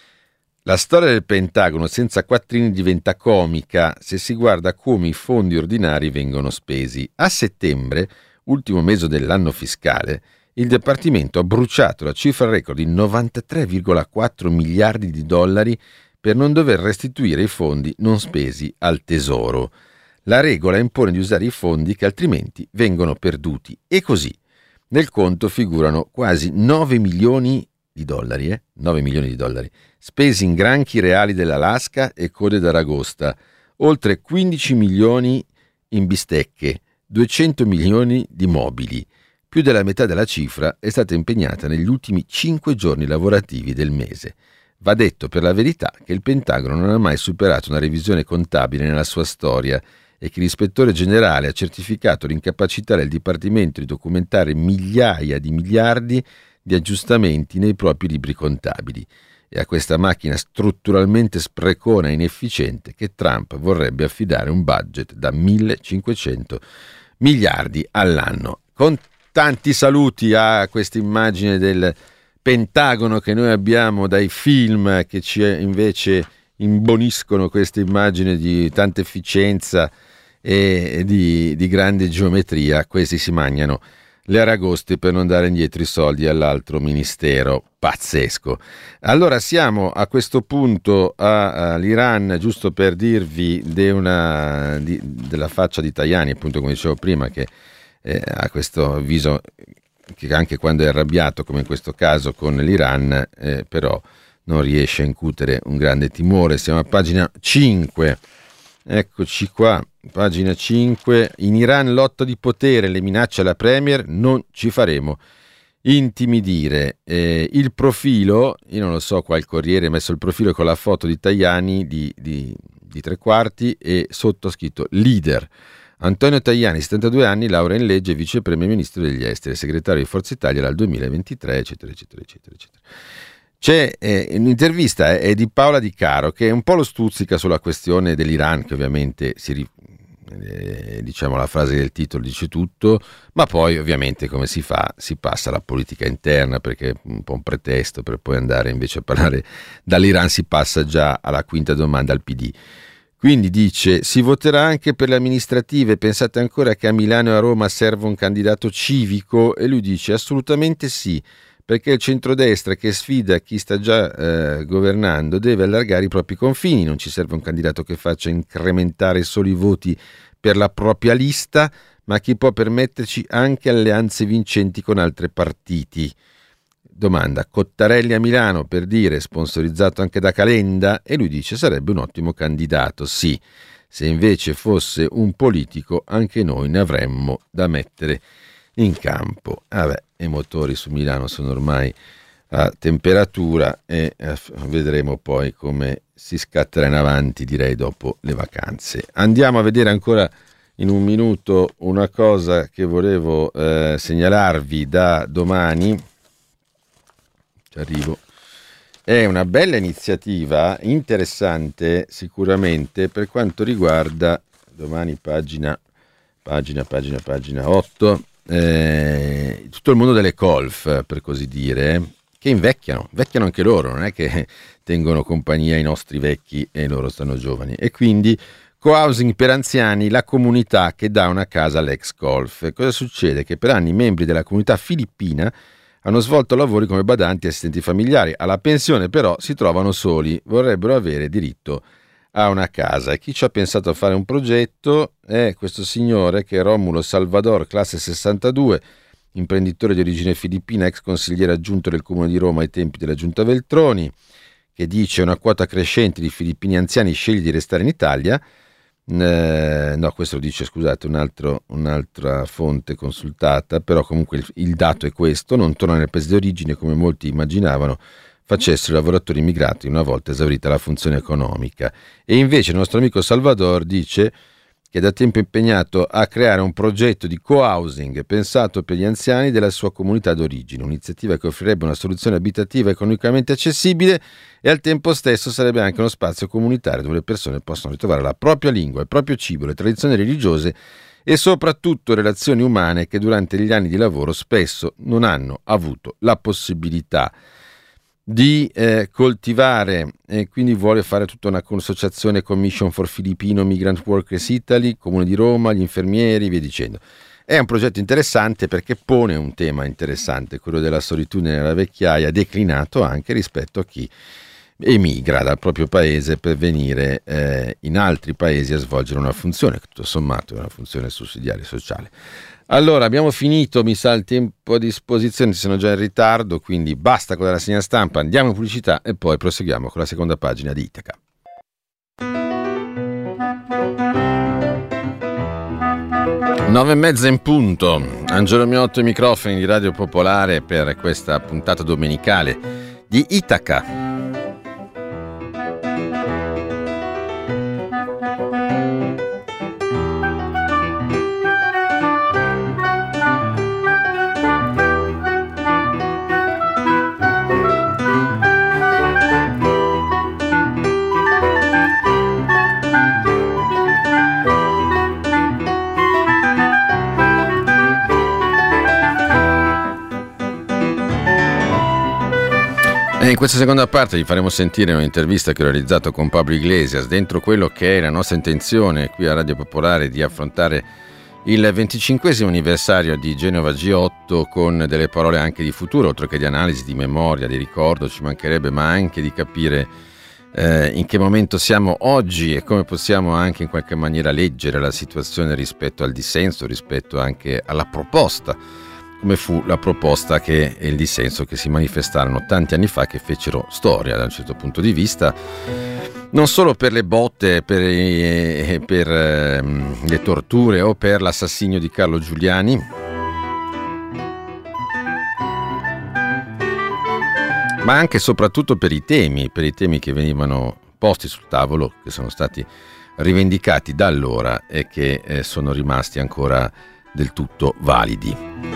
La storia del Pentagono senza quattrini diventa comica se si guarda come i fondi ordinari vengono spesi. A settembre, ultimo mese dell'anno fiscale, il Dipartimento ha bruciato la cifra record di novantatré virgola quattro miliardi di dollari per non dover restituire i fondi non spesi al Tesoro. La regola impone di usare i fondi che altrimenti vengono perduti e così nel conto figurano quasi nove milioni di dollari, eh? nove milioni di dollari, spesi in granchi reali dell'Alaska e code d'Aragosta, oltre quindici milioni in bistecche, duecento milioni di mobili. Più della metà della cifra è stata impegnata negli ultimi cinque giorni lavorativi del mese. Va detto per la verità che il Pentagono non ha mai superato una revisione contabile nella sua storia e che l'ispettore generale ha certificato l'incapacità del Dipartimento di documentare migliaia di miliardi di aggiustamenti nei propri libri contabili. È a questa macchina strutturalmente sprecona e inefficiente che Trump vorrebbe affidare un budget da millecinquecento miliardi all'anno. Con tanti saluti a questa immagine del Pentagono che noi abbiamo dai film che ci invece imboniscono questa immagine di tanta efficienza e di, di grande geometria. Questi si mangiano le aragoste per non dare indietro i soldi all'altro ministero. Pazzesco. Allora siamo a questo punto a, all'Iran, giusto per dirvi de una, di, della faccia di Tajani, appunto come dicevo prima, che eh, ha questo viso che anche quando è arrabbiato, come in questo caso con l'Iran, eh, però non riesce a incutere un grande timore. Siamo a pagina cinque, eccoci qua, pagina cinque. In Iran lotta di potere, le minacce alla premier, non ci faremo intimidire. Eh, il profilo, io non lo so, qua il Corriere ha messo il profilo con la foto di Tajani di, di, di tre quarti e sotto scritto leader. Antonio Tajani, settantadue anni, laurea in legge, vice premier ministro degli esteri, segretario di Forza Italia dal duemilaventitré, eccetera, eccetera, eccetera, eccetera. C'è eh, un'intervista eh, è di Paola Di Caro che un po' lo stuzzica sulla questione dell'Iran, che ovviamente si eh, diciamo la frase del titolo dice tutto, ma poi ovviamente come si fa? Si passa alla politica interna, perché è un po' un pretesto per poi andare invece a parlare dall'Iran, si passa già alla quinta domanda al P D. Quindi dice, si voterà anche per le amministrative, pensate ancora che a Milano e a Roma serva un candidato civico? E lui dice assolutamente sì, perché il centrodestra che sfida chi sta già eh, governando deve allargare i propri confini, non ci serve un candidato che faccia incrementare solo i voti per la propria lista, ma chi può permetterci anche alleanze vincenti con altri partiti. Domanda: Cottarelli a Milano, per dire, sponsorizzato anche da Calenda? E lui dice: sarebbe un ottimo candidato, sì. Se invece fosse un politico, anche noi ne avremmo da mettere in campo. Vabbè, i motori su Milano sono ormai a temperatura e eh, vedremo poi come si scatterà in avanti, direi, dopo le vacanze. Andiamo a vedere ancora in un minuto una cosa che volevo eh, segnalarvi da domani. Ci arrivo. È una bella iniziativa, interessante sicuramente, per quanto riguarda domani pagina pagina pagina pagina otto, eh, tutto il mondo delle colf, per così dire, che invecchiano, invecchiano anche loro, non è che tengono compagnia ai nostri vecchi e loro stanno giovani. E quindi co-housing per anziani, la comunità che dà una casa all'ex colf. Cosa succede? Che per anni i membri della comunità filippina hanno svolto lavori come badanti e assistenti familiari. Alla pensione però si trovano soli, vorrebbero avere diritto a una casa. E chi ci ha pensato a fare un progetto è questo signore, che è Romulo Salvador, classe sessantadue, imprenditore di origine filippina, ex consigliere aggiunto del Comune di Roma ai tempi della Giunta Veltroni, che dice: una quota crescente di filippini anziani sceglie di restare in Italia. Eh, no, questo lo dice, scusate, un altro, un'altra fonte consultata, però comunque il, il dato è questo: non torna nel paese di origine come molti immaginavano facessero i lavoratori immigrati una volta esaurita la funzione economica. E invece il nostro amico Salvador dice che è da tempo impegnato a creare un progetto di co-housing pensato per gli anziani della sua comunità d'origine, un'iniziativa che offrirebbe una soluzione abitativa economicamente accessibile e al tempo stesso sarebbe anche uno spazio comunitario dove le persone possono ritrovare la propria lingua, il proprio cibo, le tradizioni religiose e soprattutto relazioni umane che durante gli anni di lavoro spesso non hanno avuto la possibilità di eh, coltivare. E quindi vuole fare tutta una consociazione Commission for Filipino Migrant Workers Italy, Comune di Roma, gli infermieri, via dicendo. È un progetto interessante perché pone un tema interessante, quello della solitudine nella vecchiaia, declinato anche rispetto a chi emigra dal proprio paese per venire eh, in altri paesi a svolgere una funzione, che tutto sommato è una funzione sussidiaria e sociale. Allora, abbiamo finito, mi sa il tempo a disposizione, sono già in ritardo, quindi basta con la rassegna stampa, andiamo in pubblicità e poi proseguiamo con la seconda pagina di Itaca. Nove e mezza in punto, Angelo Miotto ai microfoni di Radio Popolare per questa puntata domenicale di Itaca. E in questa seconda parte vi faremo sentire un'intervista che ho realizzato con Pablo Iglesias, dentro quello che è la nostra intenzione qui a Radio Popolare di affrontare il venticinquesimo anniversario di Genova G otto con delle parole anche di futuro, oltre che di analisi, di memoria, di ricordo, ci mancherebbe, ma anche di capire eh, in che momento siamo oggi e come possiamo anche in qualche maniera leggere la situazione rispetto al dissenso, rispetto anche alla proposta, come fu la proposta che e il dissenso che si manifestarono tanti anni fa, che fecero storia da un certo punto di vista, non solo per le botte, per, eh, per eh, le torture o per l'assassinio di Carlo Giuliani, ma anche e soprattutto per i temi, per i temi che venivano posti sul tavolo, che sono stati rivendicati da allora e che eh, sono rimasti ancora del tutto validi.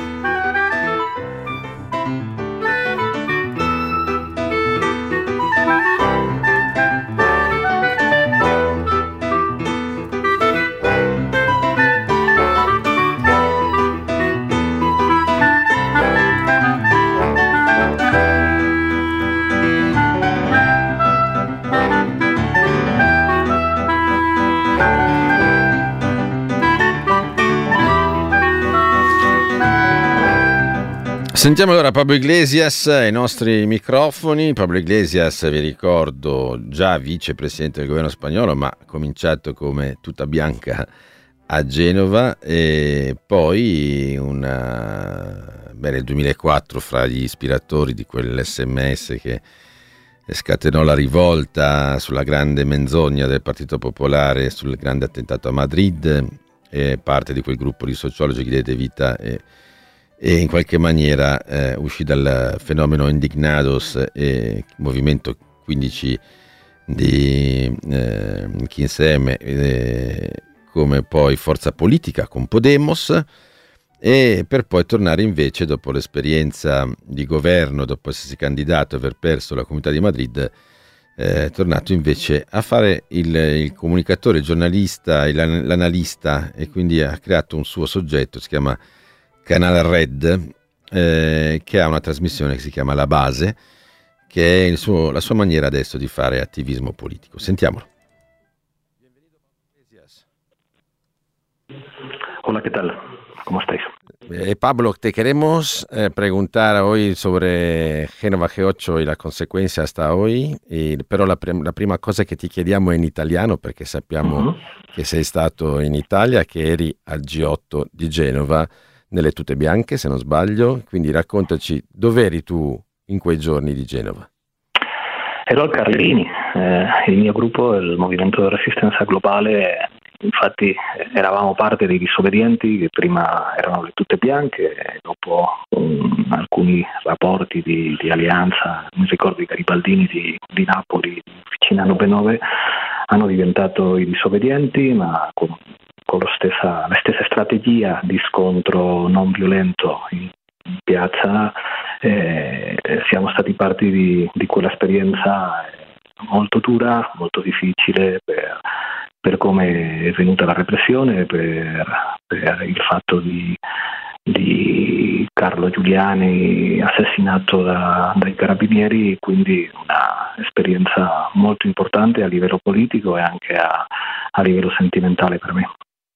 Sentiamo allora Pablo Iglesias ai nostri microfoni. Pablo Iglesias, vi ricordo, già vicepresidente del governo spagnolo, ma ha cominciato come tuta bianca a Genova e poi una beh, nel duemilaquattro fra gli ispiratori di quell'esse emme esse che scatenò la rivolta sulla grande menzogna del Partito Popolare sul grande attentato a Madrid, e parte di quel gruppo di sociologi che diede vita e, e in qualche maniera eh, uscì dal fenomeno Indignados e movimento quindici di eh, quindici emme eh, come poi forza politica con Podemos, e per poi tornare invece, dopo l'esperienza di governo, dopo essersi candidato e aver perso la Comunità di Madrid, è eh, tornato invece a fare il, il comunicatore, il giornalista, il, l'analista, e quindi ha creato un suo soggetto, si chiama Canal Red, eh, che ha una trasmissione che si chiama La Base, che è il suo, la sua maniera adesso di fare attivismo politico. Sentiamolo. Hola, ¿qué tal? ¿Cómo estáis? Eh, Pablo, te queremos eh, preguntar hoy sobre Génova G ocho y la consecuencia hasta hoy, y, però la, pre- la prima cosa che ti chiediamo è in italiano, perché sappiamo uh-huh. che sei stato in Italia, che eri al G otto di Genova, nelle tute bianche, se non sbaglio, quindi raccontaci dov'eri tu in quei giorni di Genova. Ero al Carlini, eh, il mio gruppo, il Movimento di Resistenza Globale. Infatti eravamo parte dei disobbedienti, che prima erano le tute bianche, e dopo um, alcuni rapporti di, di alleanza, mi ricordo i garibaldini di, di Napoli, vicino a nove nove, hanno diventato i disobbedienti, ma con, con lo stessa, la stessa strategia di scontro non violento in, in piazza. Eh, siamo stati parte di, di quell'esperienza molto dura, molto difficile per per come è venuta la repressione, per, per il fatto di, di Carlo Giuliani assassinato da, dai carabinieri, quindi una esperienza molto importante a livello politico e anche a, a livello sentimentale per me.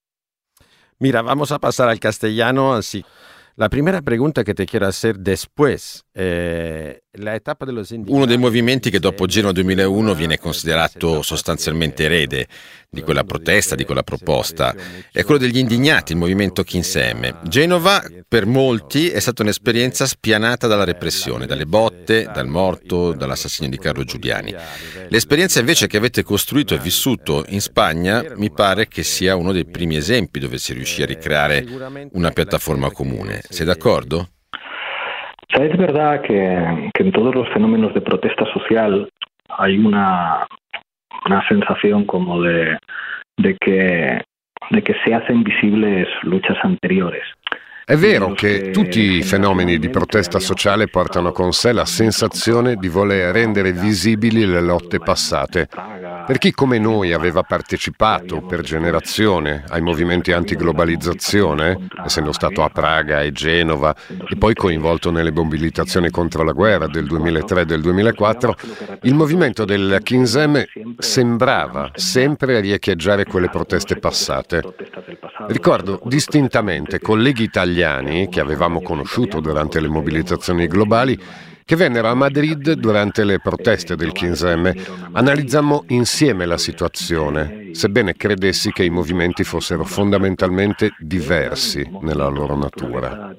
Mira, vamos a pasar al castellano, así. La primera pregunta che te quiero hacer después, eh, la etapa de los indignados. Uno dei movimenti che dopo Genova duemilauno viene considerato sostanzialmente erede di quella protesta, di quella proposta, è quello degli indignati, il movimento quindici emme. Genova per molti è stata un'esperienza spianata dalla repressione, dalle botte, dal morto, dall'assassinio di Carlo Giuliani. L'esperienza invece che avete costruito e vissuto in Spagna mi pare che sia uno dei primi esempi dove si riuscì a ricreare una piattaforma comune. ¿Estás de acuerdo? O sea, es verdad que, que en todos los fenómenos de protesta social hay una, una sensación como de, de, que, de que se hacen visibles luchas anteriores. È vero che tutti i fenomeni di protesta sociale portano con sé la sensazione di voler rendere visibili le lotte passate. Per chi come noi aveva partecipato per generazione ai movimenti antiglobalizzazione, essendo stato a Praga e Genova e poi coinvolto nelle mobilitazioni contro la guerra del duemilatré e del duemilaquattro, il movimento del quindici emme sembrava sempre riecheggiare quelle proteste passate. Ricordo distintamente colleghi italiani che avevamo conosciuto durante le mobilitazioni globali che vennero a Madrid durante le proteste del quindici emme. Analizzammo insieme la situazione, sebbene credessi che i movimenti fossero fondamentalmente diversi nella loro natura.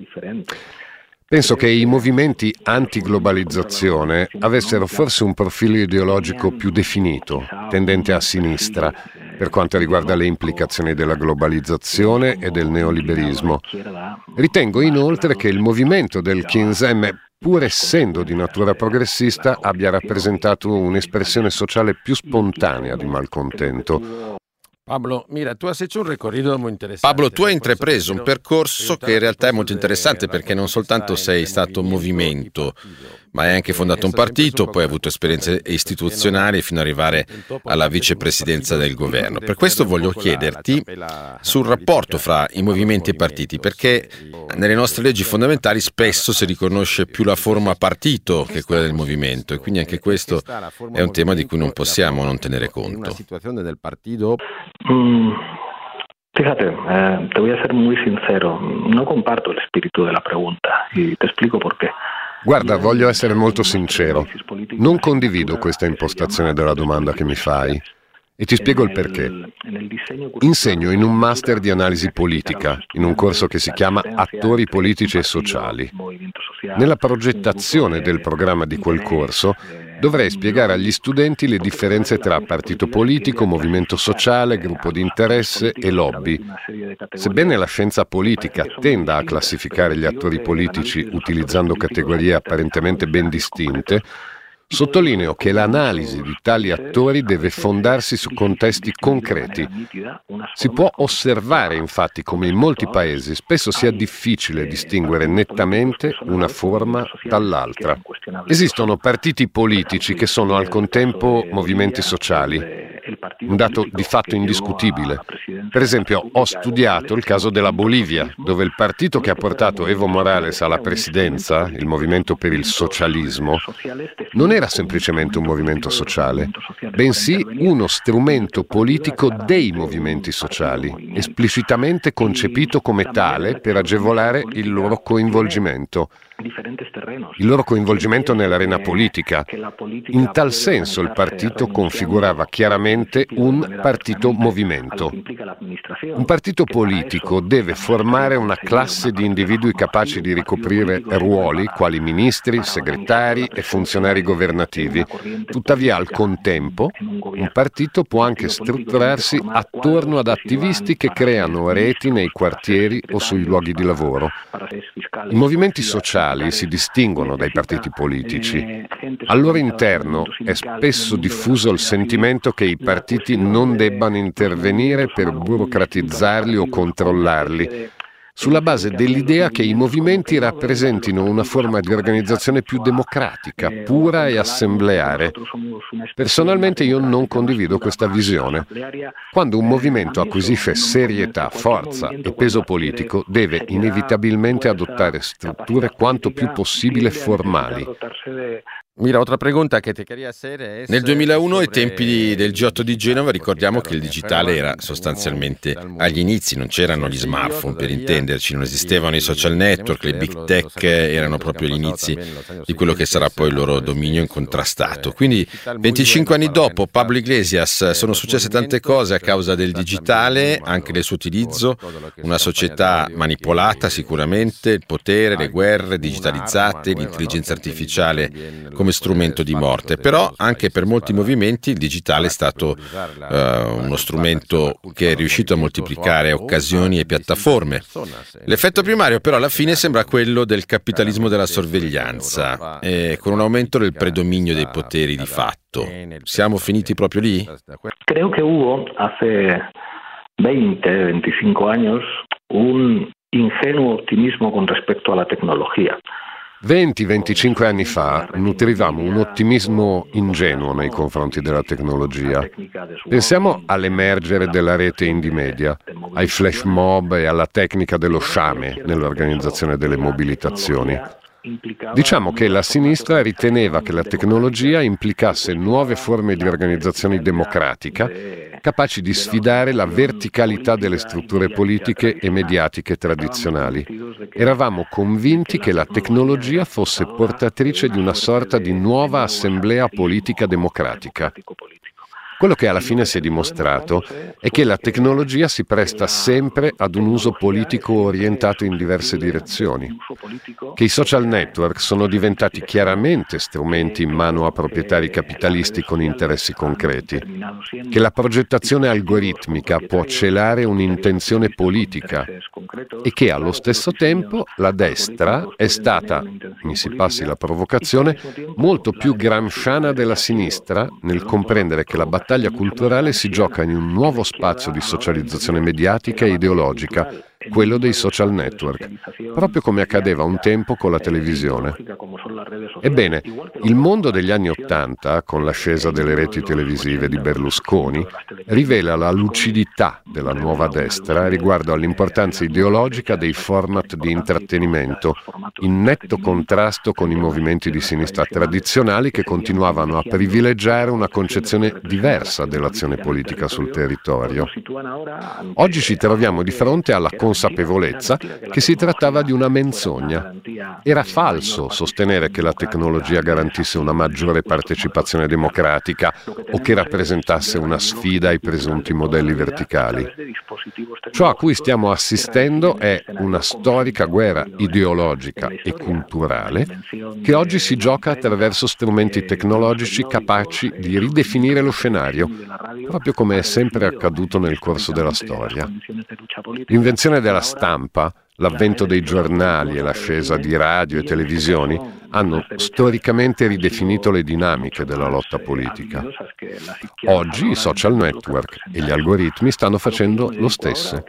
Penso che i movimenti antiglobalizzazione avessero forse un profilo ideologico più definito, tendente a sinistra, per quanto riguarda le implicazioni della globalizzazione e del neoliberismo. Ritengo inoltre che il movimento del quindici emme, pur essendo di natura progressista, abbia rappresentato un'espressione sociale più spontanea di malcontento. Pablo, mira, tu has hecho un recorrido muy interesante. Pablo, tu hai intrapreso un percorso che in realtà è molto interessante, perché non soltanto sei stato movimento, ma hai anche fondato un partito, poi hai avuto esperienze istituzionali fino ad arrivare alla vicepresidenza del governo. Per questo voglio chiederti sul rapporto fra i movimenti e i partiti, perché nelle nostre leggi fondamentali spesso si riconosce più la forma partito che quella del movimento, e quindi anche questo è un tema di cui non possiamo non tenere conto. Una situazione del partito. Mm, fíjate, eh, te voy a ser muy sincero, no comparto el espíritu de la pregunta y te explico por qué. Guarda, voglio essere molto sincero. Non condivido questa impostazione della domanda che mi fai. E ti spiego il perché. Insegno in un master di analisi politica, in un corso che si chiama Attori politici e sociali. Nella progettazione del programma di quel corso dovrei spiegare agli studenti le differenze tra partito politico, movimento sociale, gruppo di interesse e lobby. Sebbene la scienza politica tenda a classificare gli attori politici utilizzando categorie apparentemente ben distinte, sottolineo che l'analisi di tali attori deve fondarsi su contesti concreti. Si può osservare infatti come in molti paesi spesso sia difficile distinguere nettamente una forma dall'altra. Esistono partiti politici che sono al contempo movimenti sociali, un dato di fatto indiscutibile. Per esempio, ho studiato il caso della Bolivia, dove il partito che ha portato Evo Morales alla presidenza, il Movimento per il Socialismo, non era semplicemente un movimento sociale, bensì uno strumento politico dei movimenti sociali, esplicitamente concepito come tale per agevolare il loro coinvolgimento. Il loro coinvolgimento nell'arena politica. In tal senso il partito configurava chiaramente un partito-movimento. Un partito politico deve formare una classe di individui capaci di ricoprire ruoli quali ministri, segretari e funzionari governativi. Tuttavia, al contempo, un partito può anche strutturarsi attorno ad attivisti che creano reti nei quartieri o sui luoghi di lavoro. I movimenti sociali si distinguono dai partiti politici. Al loro interno è spesso diffuso il sentimento che i partiti non debbano intervenire per burocratizzarli o controllarli, sulla base dell'idea che i movimenti rappresentino una forma di organizzazione più democratica, pura e assembleare. Personalmente io non condivido questa visione. Quando un movimento acquisisce serietà, forza e peso politico, deve inevitabilmente adottare strutture quanto più possibile formali. Mira, otra pregunta che te quería hacer es... Nel duemilauno, ai tempi del G otto di Genova, ricordiamo che il digitale era sostanzialmente agli inizi, non c'erano gli smartphone per intenderci, non esistevano i social network, le big tech erano proprio agli inizi di quello che sarà poi il loro dominio incontrastato. Quindi venticinque anni dopo, Pablo Iglesias, sono successe tante cose a causa del digitale, anche del suo utilizzo, una società manipolata sicuramente, il potere, le guerre digitalizzate, l'intelligenza artificiale come strumento di morte, però anche per molti movimenti il digitale è stato uh, uno strumento che è riuscito a moltiplicare occasioni e piattaforme. L'effetto primario però alla fine sembra quello del capitalismo della sorveglianza, eh, con un aumento del predominio dei poteri di fatto. Siamo finiti proprio lì? Creo que hubo hace veinte, veinticinco años un ingenuo optimismo con respecto a la tecnología. venti venticinque anni fa nutrivamo un ottimismo ingenuo nei confronti della tecnologia. Pensiamo all'emergere della rete indie media, ai flash mob e alla tecnica dello sciame nell'organizzazione delle mobilitazioni. Diciamo che la sinistra riteneva che la tecnologia implicasse nuove forme di organizzazione democratica capaci di sfidare la verticalità delle strutture politiche e mediatiche tradizionali. Eravamo convinti che la tecnologia fosse portatrice di una sorta di nuova assemblea politica democratica. Quello che alla fine si è dimostrato è che la tecnologia si presta sempre ad un uso politico orientato in diverse direzioni, che i social network sono diventati chiaramente strumenti in mano a proprietari capitalisti con interessi concreti, che la progettazione algoritmica può celare un'intenzione politica e che allo stesso tempo la destra è stata, mi si passi la provocazione, molto più gramsciana della sinistra nel comprendere che la battaglia culturale si gioca in un nuovo spazio di socializzazione mediatica e ideologica, quello dei social network, proprio come accadeva un tempo con la televisione. Ebbene, il mondo degli anni Ottanta, con l'ascesa delle reti televisive di Berlusconi, rivela la lucidità della nuova destra riguardo all'importanza ideologica dei format di intrattenimento, in netto contrasto con i movimenti di sinistra tradizionali che continuavano a privilegiare una concezione diversa dell'azione politica sul territorio. Oggi ci troviamo di fronte alla consapevolezza consapevolezza che si trattava di una menzogna. Era falso sostenere che la tecnologia garantisse una maggiore partecipazione democratica o che rappresentasse una sfida ai presunti modelli verticali. Ciò a cui stiamo assistendo è una storica guerra ideologica e culturale che oggi si gioca attraverso strumenti tecnologici capaci di ridefinire lo scenario, proprio come è sempre accaduto nel corso della storia. L'invenzione della stampa, l'avvento dei giornali e l'ascesa di radio e televisioni hanno storicamente ridefinito le dinamiche della lotta politica. Oggi i social network e gli algoritmi stanno facendo lo stesso.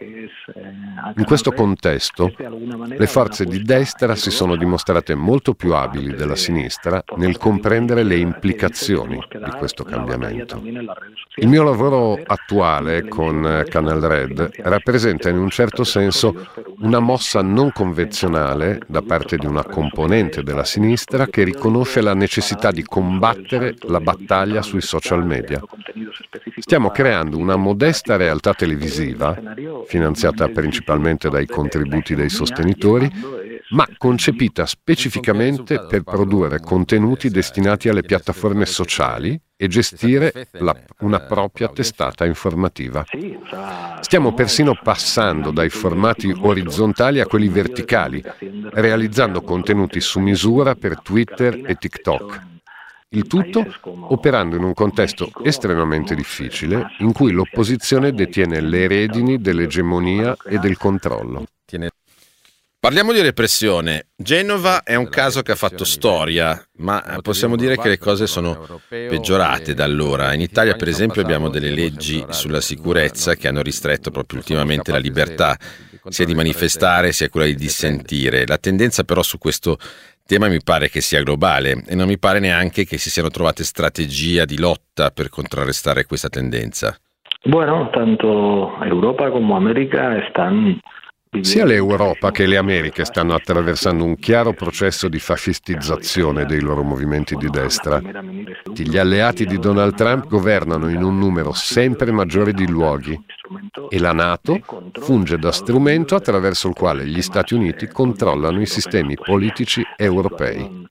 In questo contesto, le forze di destra si sono dimostrate molto più abili della sinistra nel comprendere le implicazioni di questo cambiamento. Il mio lavoro attuale con Canal Red rappresenta in un certo senso una mossa non convenzionale da parte di una componente della sinistra che riconosce la necessità di combattere la battaglia sui social media. Stiamo creando una modesta realtà televisiva, finanziata principalmente dai contributi dei sostenitori, ma concepita specificamente per produrre contenuti destinati alle piattaforme sociali e gestire la, una propria testata informativa. Stiamo persino passando dai formati orizzontali a quelli verticali, realizzando contenuti su misura per Twitter e TikTok. Il tutto operando in un contesto estremamente difficile in cui l'opposizione detiene le redini dell'egemonia e del controllo. Parliamo di repressione. Genova è un caso che ha fatto storia, ma possiamo dire che le cose sono peggiorate da allora. In Italia, per esempio, abbiamo delle leggi sulla sicurezza che hanno ristretto proprio ultimamente la libertà sia di manifestare sia quella di dissentire. La tendenza però su questo tema mi pare che sia globale e non mi pare neanche che si siano trovate strategie di lotta per contrarrestare questa tendenza. Bueno, tanto Europa come America stanno... Sia l'Europa che le Americhe stanno attraversando un chiaro processo di fascistizzazione dei loro movimenti di destra. Gli alleati di Donald Trump governano in un numero sempre maggiore di luoghi e la NATO funge da strumento attraverso il quale gli Stati Uniti controllano i sistemi politici europei.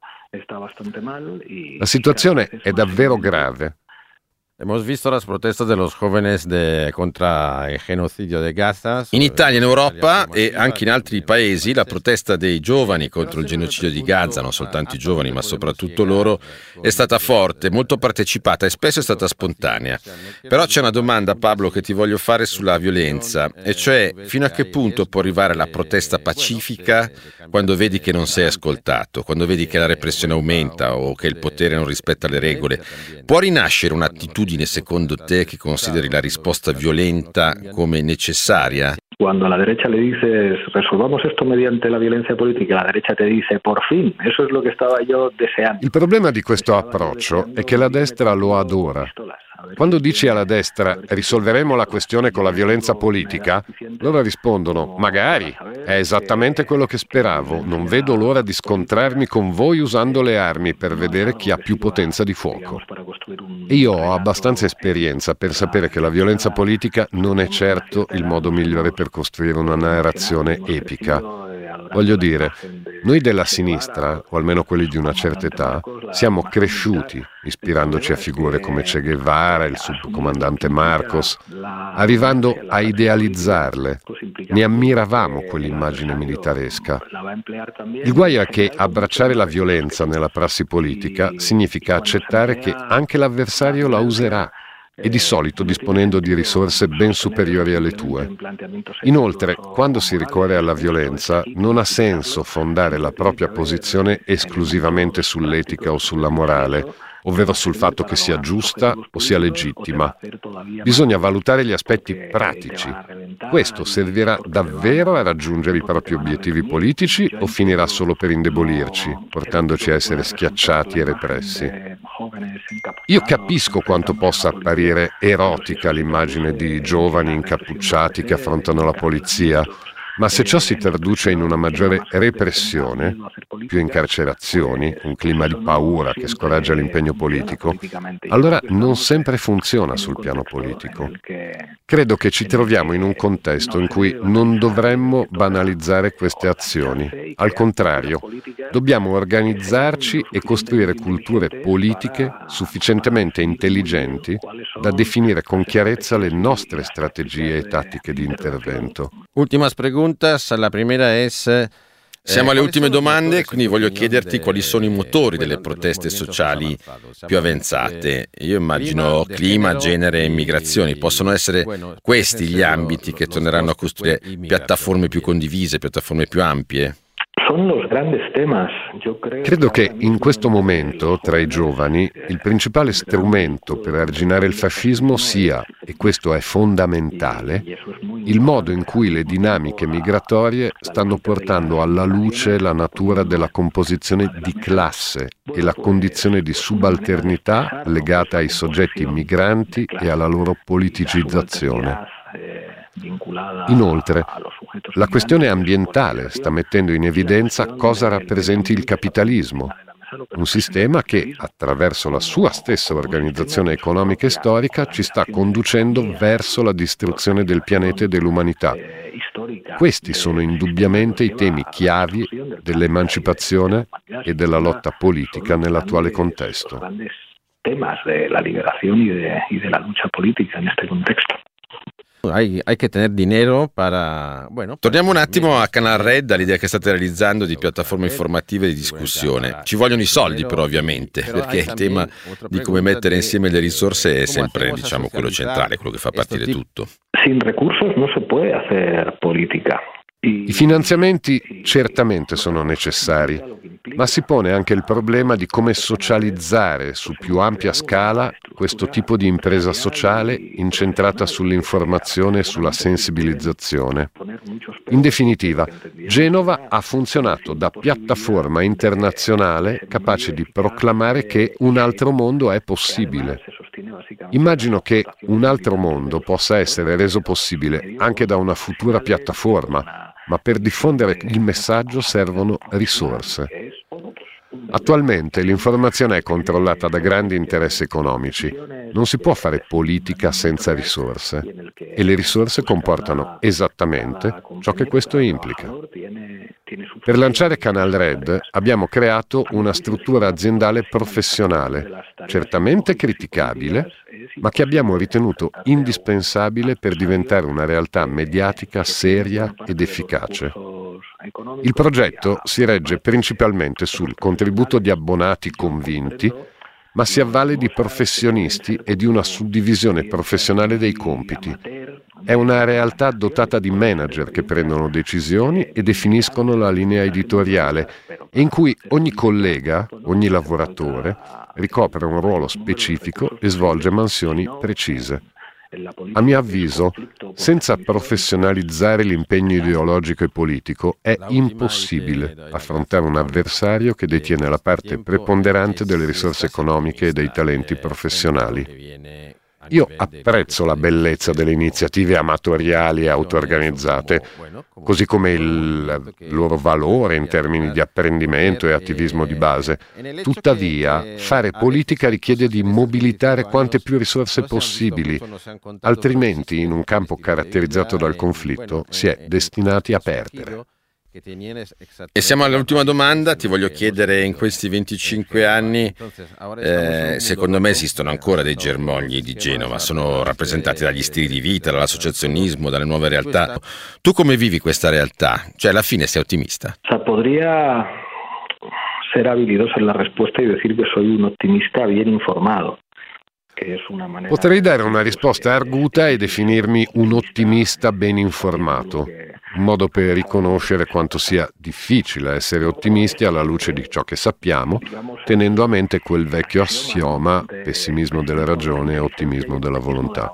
La situazione è davvero grave. Hemos visto las protestas de los jóvenes de, contra il genocidio de Gaza. In Italia, in Europa e anche in altri paesi la protesta dei giovani contro il genocidio di Gaza, non soltanto i giovani ma soprattutto loro, è stata forte, molto partecipata e spesso è stata spontanea. Però c'è una domanda, Pablo, che ti voglio fare sulla violenza, e cioè fino a che punto può arrivare la protesta pacifica quando vedi che non sei ascoltato, quando vedi che la repressione aumenta o che il potere non rispetta le regole. Può rinascere un'attitudine secondo te che consideri la risposta violenta come necessaria? Cuando a la derecha le dices resolvamos esto mediante la violencia política, la derecha te dice por fin, eso es lo que estaba yo deseando. Il problema di questo approccio è che la destra lo adora. Quando dici alla destra risolveremo la questione con la violenza politica, loro rispondono magari, è esattamente quello che speravo, non vedo l'ora di scontrarmi con voi usando le armi per vedere chi ha più potenza di fuoco. E io ho abbastanza esperienza per sapere che la violenza politica non è certo il modo migliore per costruire una narrazione epica. Voglio dire, noi della sinistra, o almeno quelli di una certa età, siamo cresciuti ispirandoci a figure come Che Guevara, il subcomandante Marcos, arrivando a idealizzarle. Ne ammiravamo quell'immagine militaresca. Il guaio è che abbracciare la violenza nella prassi politica significa accettare che anche l'avversario la userà, e di solito disponendo di risorse ben superiori alle tue. Inoltre, quando si ricorre alla violenza, non ha senso fondare la propria posizione esclusivamente sull'etica o sulla morale, ovvero sul fatto che sia giusta o sia legittima. Bisogna valutare gli aspetti pratici. Questo servirà davvero a raggiungere i propri obiettivi politici o finirà solo per indebolirci, portandoci a essere schiacciati e repressi? Io capisco quanto possa apparire erotica l'immagine di giovani incappucciati che affrontano la polizia, Ma se ciò si traduce in una maggiore repressione, più incarcerazioni, un clima di paura che scoraggia l'impegno politico, allora non sempre funziona sul piano politico. Credo che ci troviamo in un contesto in cui non dovremmo banalizzare queste azioni. Al contrario, dobbiamo organizzarci e costruire culture politiche sufficientemente intelligenti da definire con chiarezza le nostre strategie e tattiche di intervento. Ultima preguntas, la primera es... Siamo alle ultime domande, quindi voglio chiederti quali sono i motori delle proteste sociali più avanzate. Io immagino clima, genere e immigrazioni. Possono essere questi gli ambiti che torneranno a costruire piattaforme più condivise, piattaforme più ampie? Credo che in questo momento, tra i giovani, il principale strumento per arginare il fascismo sia, e questo è fondamentale, il modo in cui le dinamiche migratorie stanno portando alla luce la natura della composizione di classe e la condizione di subalternità legata ai soggetti migranti e alla loro politicizzazione. Inoltre, la questione ambientale sta mettendo in evidenza cosa rappresenti il capitalismo, un sistema che, attraverso la sua stessa organizzazione economica e storica, ci sta conducendo verso la distruzione del pianeta e dell'umanità. Questi sono indubbiamente i temi chiavi dell'emancipazione e della lotta politica nell'attuale contesto. Temas della liberazione e della lucha politica in questo contesto. Hay, hay que tener dinero para, bueno, Torniamo un attimo a Canal Red, all'idea che state realizzando di piattaforme informative e di discussione. Ci vogliono i soldi però ovviamente, perché il tema di come mettere insieme le risorse è sempre, diciamo, quello centrale, quello che fa partire tutto. Sin recursos no se puede hacer política. I finanziamenti certamente sono necessari, ma si pone anche il problema di come socializzare su più ampia scala questo tipo di impresa sociale incentrata sull'informazione e sulla sensibilizzazione. In definitiva, Genova ha funzionato da piattaforma internazionale capace di proclamare che un altro mondo è possibile. Immagino che un altro mondo possa essere reso possibile anche da una futura piattaforma, ma per diffondere il messaggio servono risorse. Attualmente l'informazione è controllata da grandi interessi economici. Non si può fare politica senza risorse e le risorse comportano esattamente ciò che questo implica. Per lanciare Canal Red abbiamo creato una struttura aziendale professionale, certamente criticabile, ma che abbiamo ritenuto indispensabile per diventare una realtà mediatica seria ed efficace. Il progetto si regge principalmente sul contributo di abbonati convinti, ma si avvale di professionisti e di una suddivisione professionale dei compiti. È una realtà dotata di manager che prendono decisioni e definiscono la linea editoriale e in cui ogni collega, ogni lavoratore, ricopre un ruolo specifico e svolge mansioni precise. A mio avviso, senza professionalizzare l'impegno ideologico e politico, è impossibile affrontare un avversario che detiene la parte preponderante delle risorse economiche e dei talenti professionali. Io apprezzo la bellezza delle iniziative amatoriali e auto-organizzate, così come il loro valore in termini di apprendimento e attivismo di base. Tuttavia, fare politica richiede di mobilitare quante più risorse possibili, altrimenti in un campo caratterizzato dal conflitto si è destinati a perdere. E siamo all'ultima domanda, ti voglio chiedere, in questi venticinque anni, eh, secondo me esistono ancora dei germogli di Genova, sono rappresentati dagli stili di vita, dall'associazionismo, dalle nuove realtà. Tu come vivi questa realtà? Cioè, alla fine sei ottimista? Podría ser habilidoso en la respuesta y decir que soy un optimista bien informado. Potrei dare una risposta arguta e definirmi un ottimista ben informato, un modo per riconoscere quanto sia difficile essere ottimisti alla luce di ciò che sappiamo, tenendo a mente quel vecchio assioma pessimismo della ragione e ottimismo della volontà.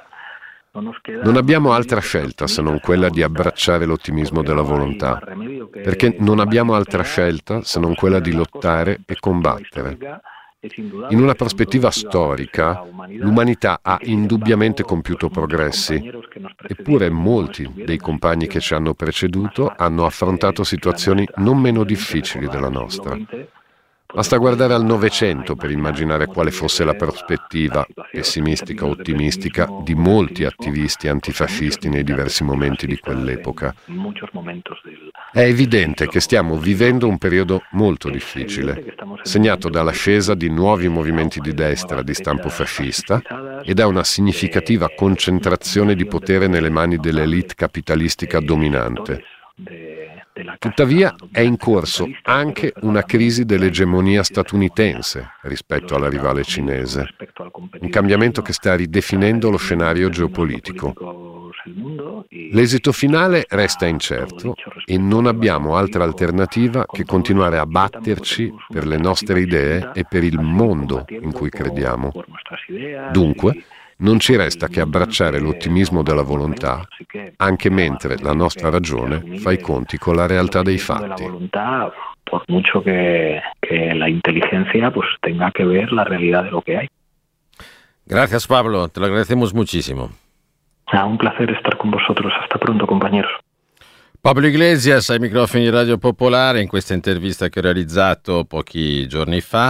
Non abbiamo altra scelta se non quella di abbracciare l'ottimismo della volontà, perché non abbiamo altra scelta se non quella di lottare e combattere. In una prospettiva storica, l'umanità ha indubbiamente compiuto progressi, eppure molti dei compagni che ci hanno preceduto hanno affrontato situazioni non meno difficili della nostra. Basta guardare al Novecento per immaginare quale fosse la prospettiva, pessimistica o ottimistica, di molti attivisti antifascisti nei diversi momenti di quell'epoca. È evidente che stiamo vivendo un periodo molto difficile, segnato dall'ascesa di nuovi movimenti di destra di stampo fascista e da una significativa concentrazione di potere nelle mani dell'elite capitalistica dominante. Tuttavia è in corso anche una crisi dell'egemonia statunitense rispetto alla rivale cinese, un cambiamento che sta ridefinendo lo scenario geopolitico. L'esito finale resta incerto e non abbiamo altra alternativa che continuare a batterci per le nostre idee e per il mondo in cui crediamo. Dunque, non ci resta che abbracciare l'ottimismo della volontà, anche mentre la nostra ragione fa i conti con la realtà dei fatti. Por mucho que, que la inteligencia pues tenga que ver la realidad de lo que hay. Gracias, Pablo, te lo agradecemos muchísimo. Ah, un placer estar con vosotros. Hasta pronto, compañeros. Pablo Iglesias ai microfoni di Radio Popolare in questa intervista che ho realizzato pochi giorni fa.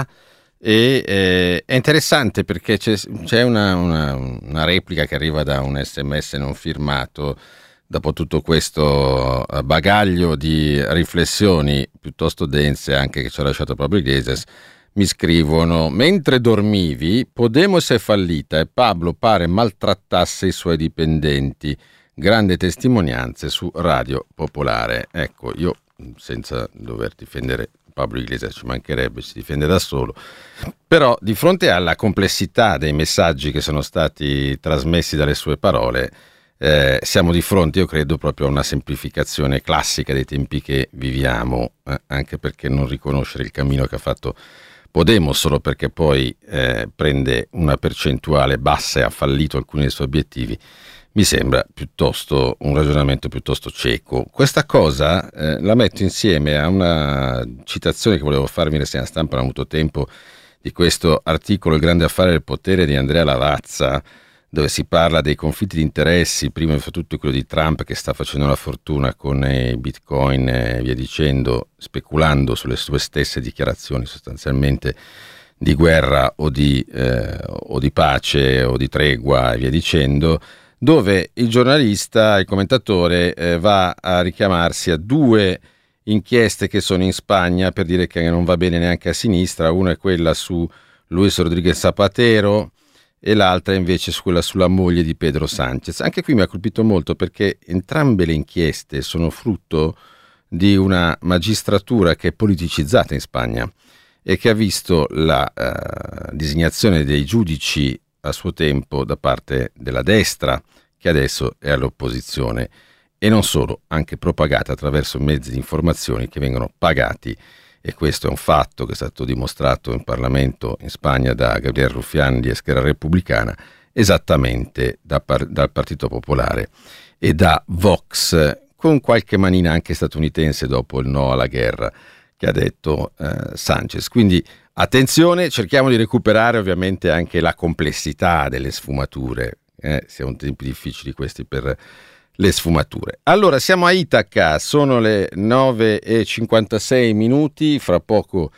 E eh, è interessante perché c'è, c'è una, una, una replica che arriva da un sms non firmato dopo tutto questo bagaglio di riflessioni piuttosto dense anche che ci ha lasciato Pablo Iglesias. Mi scrivono: mentre dormivi Podemos è fallita e Pablo pare maltrattasse i suoi dipendenti, grandi testimonianze su Radio Popolare. Ecco, io senza dover difendere Pablo Iglesias, ci mancherebbe, si difende da solo, però di fronte alla complessità dei messaggi che sono stati trasmessi dalle sue parole, eh, siamo di fronte, io credo, proprio a una semplificazione classica dei tempi che viviamo, eh, anche perché non riconoscere il cammino che ha fatto Podemos solo perché poi eh, prende una percentuale bassa e ha fallito alcuni dei suoi obiettivi, mi sembra piuttosto un ragionamento piuttosto cieco. Questa cosa eh, la metto insieme a una citazione che volevo farmi, la segna stampa non ho avuto tempo, di questo articolo Il grande affare del potere di Andrea Lavazza, dove si parla dei conflitti di interessi, prima di tutto quello di Trump che sta facendo la fortuna con i bitcoin e via dicendo, speculando sulle sue stesse dichiarazioni sostanzialmente di guerra o di, eh, o di pace o di tregua e via dicendo, dove il giornalista, il commentatore, eh, va a richiamarsi a due inchieste che sono in Spagna per dire che non va bene neanche a sinistra. Una è quella su Luis Rodríguez Zapatero e l'altra invece è quella sulla moglie di Pedro Sánchez. Anche qui mi ha colpito molto perché entrambe le inchieste sono frutto di una magistratura che è politicizzata in Spagna e che ha visto la uh, designazione dei giudici a suo tempo da parte della destra, che adesso è all'opposizione, e non solo, anche propagata attraverso mezzi di informazione che vengono pagati, e questo è un fatto che è stato dimostrato in Parlamento in Spagna da Gabriel Rufián di Esquerra Repubblicana, esattamente da par- dal Partito Popolare e da Vox, con qualche manina anche statunitense dopo il no alla guerra che ha detto eh, Sánchez. Quindi attenzione, cerchiamo di recuperare ovviamente anche la complessità delle sfumature, eh, siamo tempi difficili questi per le sfumature. Allora, siamo a Itaca, sono le nove e cinquantasei minuti, fra poco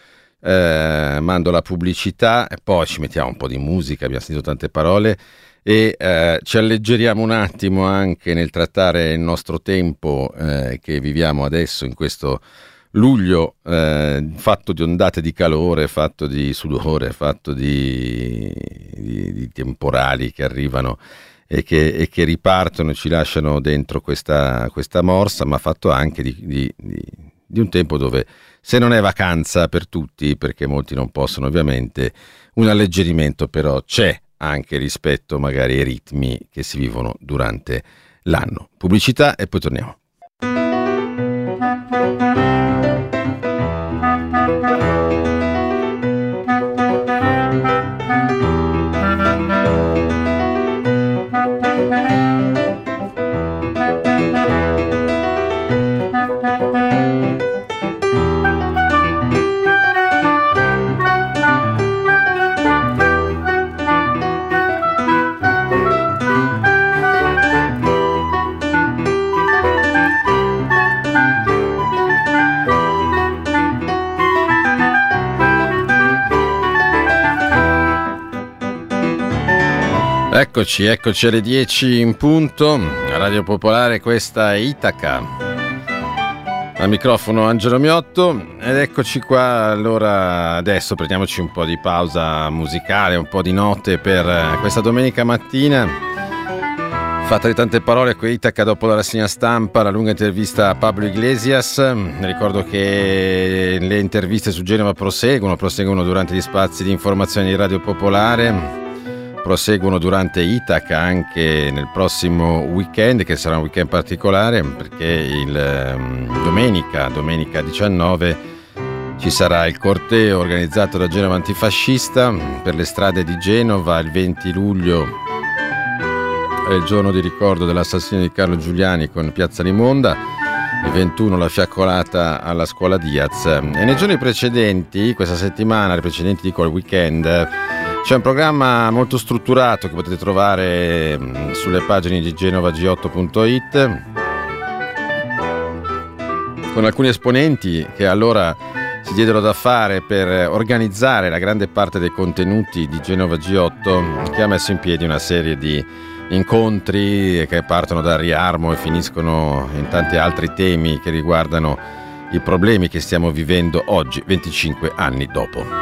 eh, mando la pubblicità e poi ci mettiamo un po' di musica, abbiamo sentito tante parole e eh, ci alleggeriamo un attimo anche nel trattare il nostro tempo eh, che viviamo adesso in questo luglio eh, fatto di ondate di calore, fatto di sudore, fatto di, di, di temporali che arrivano e che, e che ripartono e ci lasciano dentro questa, questa morsa, ma fatto anche di, di, di, di un tempo dove, se non è vacanza per tutti, perché molti non possono ovviamente, un alleggerimento però c'è anche rispetto magari ai ritmi che si vivono durante l'anno. Pubblicità e poi torniamo. Eccoci, eccoci alle dieci in punto, Radio Popolare, questa è Itaca. Al microfono Angelo Miotto ed eccoci qua. Allora adesso prendiamoci un po' di pausa musicale, un po' di note per questa domenica mattina. Fatta di tante parole qui Itaca dopo la rassegna stampa, la lunga intervista a Pablo Iglesias. Ricordo che le interviste su Genova proseguono, proseguono durante gli spazi di informazione di Radio Popolare. Proseguono durante Itaca anche nel prossimo weekend, che sarà un weekend particolare perché il um, domenica, domenica diciannove ci sarà il corteo organizzato da Genova Antifascista per le strade di Genova. Il venti luglio è il giorno di ricordo dell'assassinio di Carlo Giuliani con Piazza Limonda, il ventuno la fiaccolata alla scuola Diaz. E nei giorni precedenti, questa settimana, le precedenti dico il weekend, c'è un programma molto strutturato che potete trovare sulle pagine di genova g otto punto it con alcuni esponenti che allora si diedero da fare per organizzare la grande parte dei contenuti di Genova G otto, che ha messo in piedi una serie di incontri che partono dal riarmo e finiscono in tanti altri temi che riguardano i problemi che stiamo vivendo oggi, venticinque anni dopo.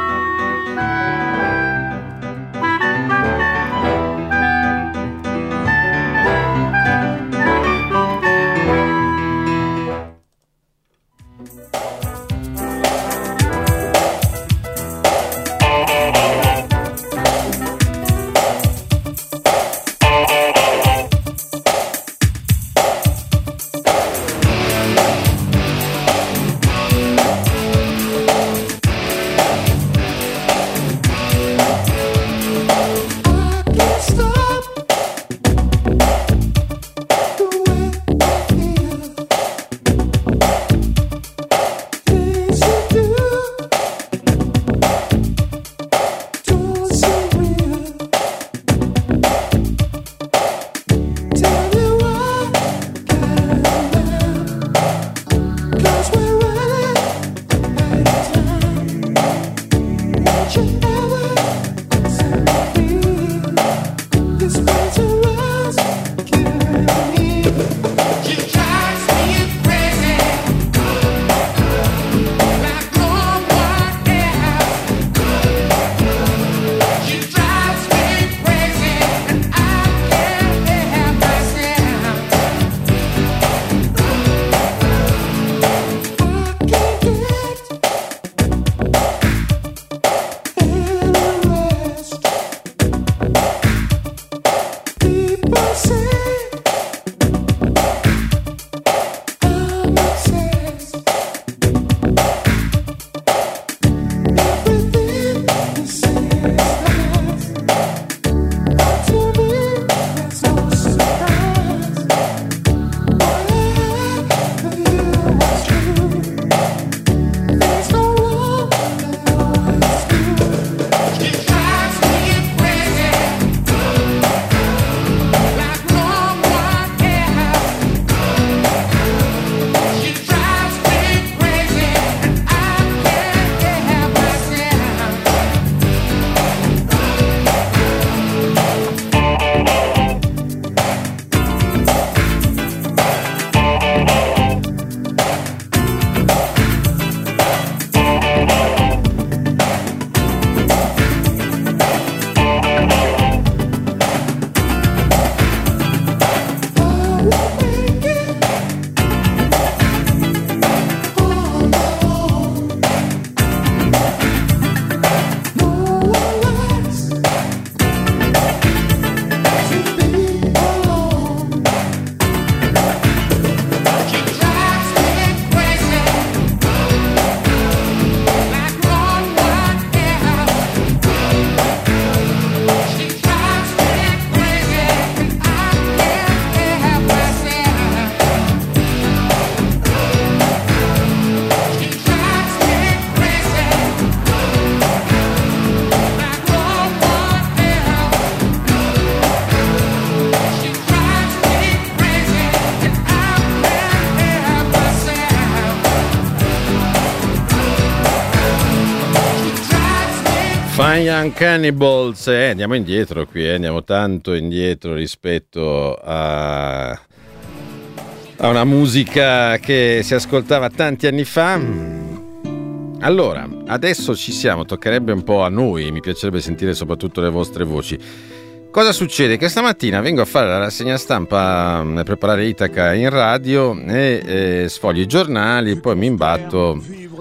Fine Young Cannibals, eh, andiamo indietro qui, eh, andiamo tanto indietro rispetto a, a una musica che si ascoltava tanti anni fa. Allora, adesso ci siamo, toccherebbe un po' a noi, mi piacerebbe sentire soprattutto le vostre voci. Cosa succede? Che stamattina vengo a fare la rassegna stampa, a preparare Itaca in radio e eh, sfoglio i giornali, poi mi imbatto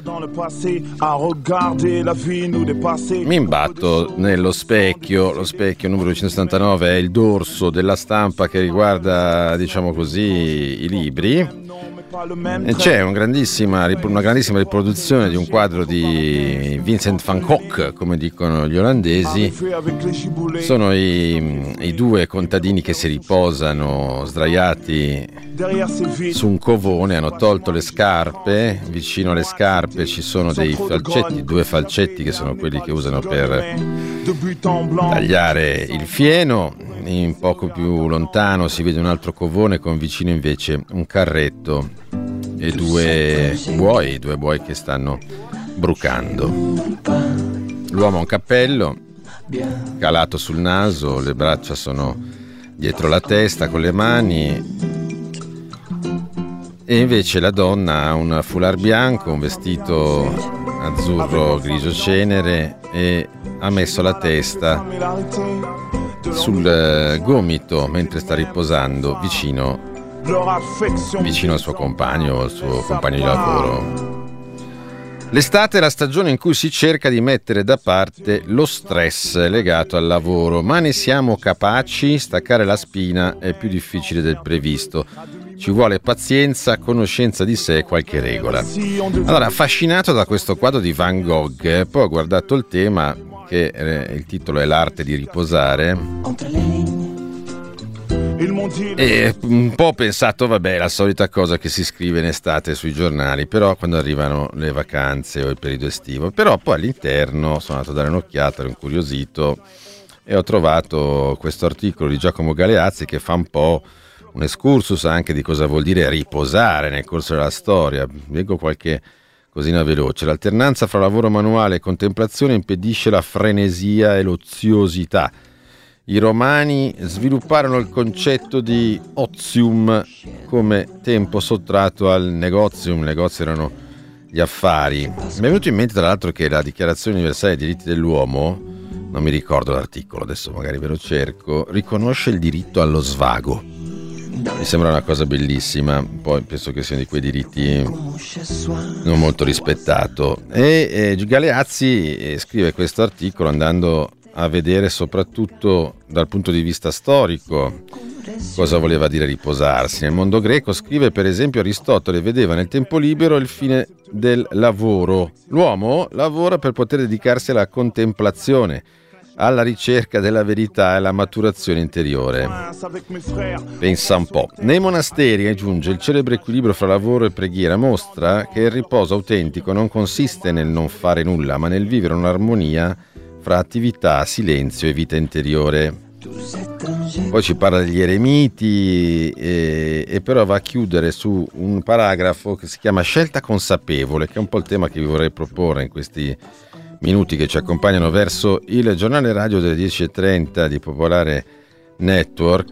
mi imbatto nello specchio. Lo specchio numero duecentosettantanove è il dorso della stampa che riguarda, diciamo così, i libri. E c'è un grandissima, una grandissima riproduzione di un quadro di Vincent van Gogh, come dicono gli olandesi. Sono i, i due contadini che si riposano sdraiati su un covone, hanno tolto le scarpe, vicino alle scarpe ci sono dei falcetti, due falcetti che sono quelli che usano per tagliare il fieno. In poco più lontano si vede un altro covone con vicino invece un carretto e due buoi, due buoi che stanno brucando. L'uomo ha un cappello calato sul naso, le braccia sono dietro la testa con le mani, e invece la donna ha un foulard bianco, un vestito azzurro grigio cenere e ha messo la testa sul gomito mentre sta riposando vicino, vicino al suo compagno, al suo compagno di lavoro. L'estate è la stagione in cui si cerca di mettere da parte lo stress legato al lavoro, ma ne siamo capaci? Staccare la spina è più difficile del previsto. Ci vuole pazienza, conoscenza di sé e qualche regola. Allora, affascinato da questo quadro di Van Gogh, poi ho guardato il tema, che eh, il titolo è L'arte di riposare, e un po' ho pensato, vabbè, la solita cosa che si scrive in estate sui giornali, però quando arrivano le vacanze o il periodo estivo. Però poi all'interno sono andato a dare un'occhiata, ero incuriosito e ho trovato questo articolo di Giacomo Galeazzi che fa un po' un excursus anche di cosa vuol dire riposare nel corso della storia. Leggo qualche cosina veloce. L'alternanza fra lavoro manuale e contemplazione impedisce la frenesia e l'oziosità. I romani svilupparono il concetto di ozium come tempo sottratto al negozium. I negozi erano gli affari. Mi è venuto in mente tra l'altro che la Dichiarazione Universale dei Diritti dell'Uomo, non mi ricordo l'articolo, adesso magari ve lo cerco, riconosce il diritto allo svago. Mi sembra una cosa bellissima, poi penso che siano di quei diritti non molto rispettato. E eh, Galeazzi scrive questo articolo andando a vedere soprattutto dal punto di vista storico cosa voleva dire riposarsi. Nel mondo greco, scrive per esempio, Aristotele vedeva nel tempo libero il fine del lavoro. L'uomo lavora per poter dedicarsi alla contemplazione, alla ricerca della verità e alla maturazione interiore. Pensa un po'. Nei monasteri, aggiunge, il celebre equilibrio fra lavoro e preghiera mostra che il riposo autentico non consiste nel non fare nulla, ma nel vivere un'armonia fra attività, silenzio e vita interiore. Poi ci parla degli eremiti e, e però va a chiudere su un paragrafo che si chiama Scelta consapevole, che è un po' il tema che vi vorrei proporre in questi minuti che ci accompagnano verso il giornale radio delle dieci e trenta di Popolare Network.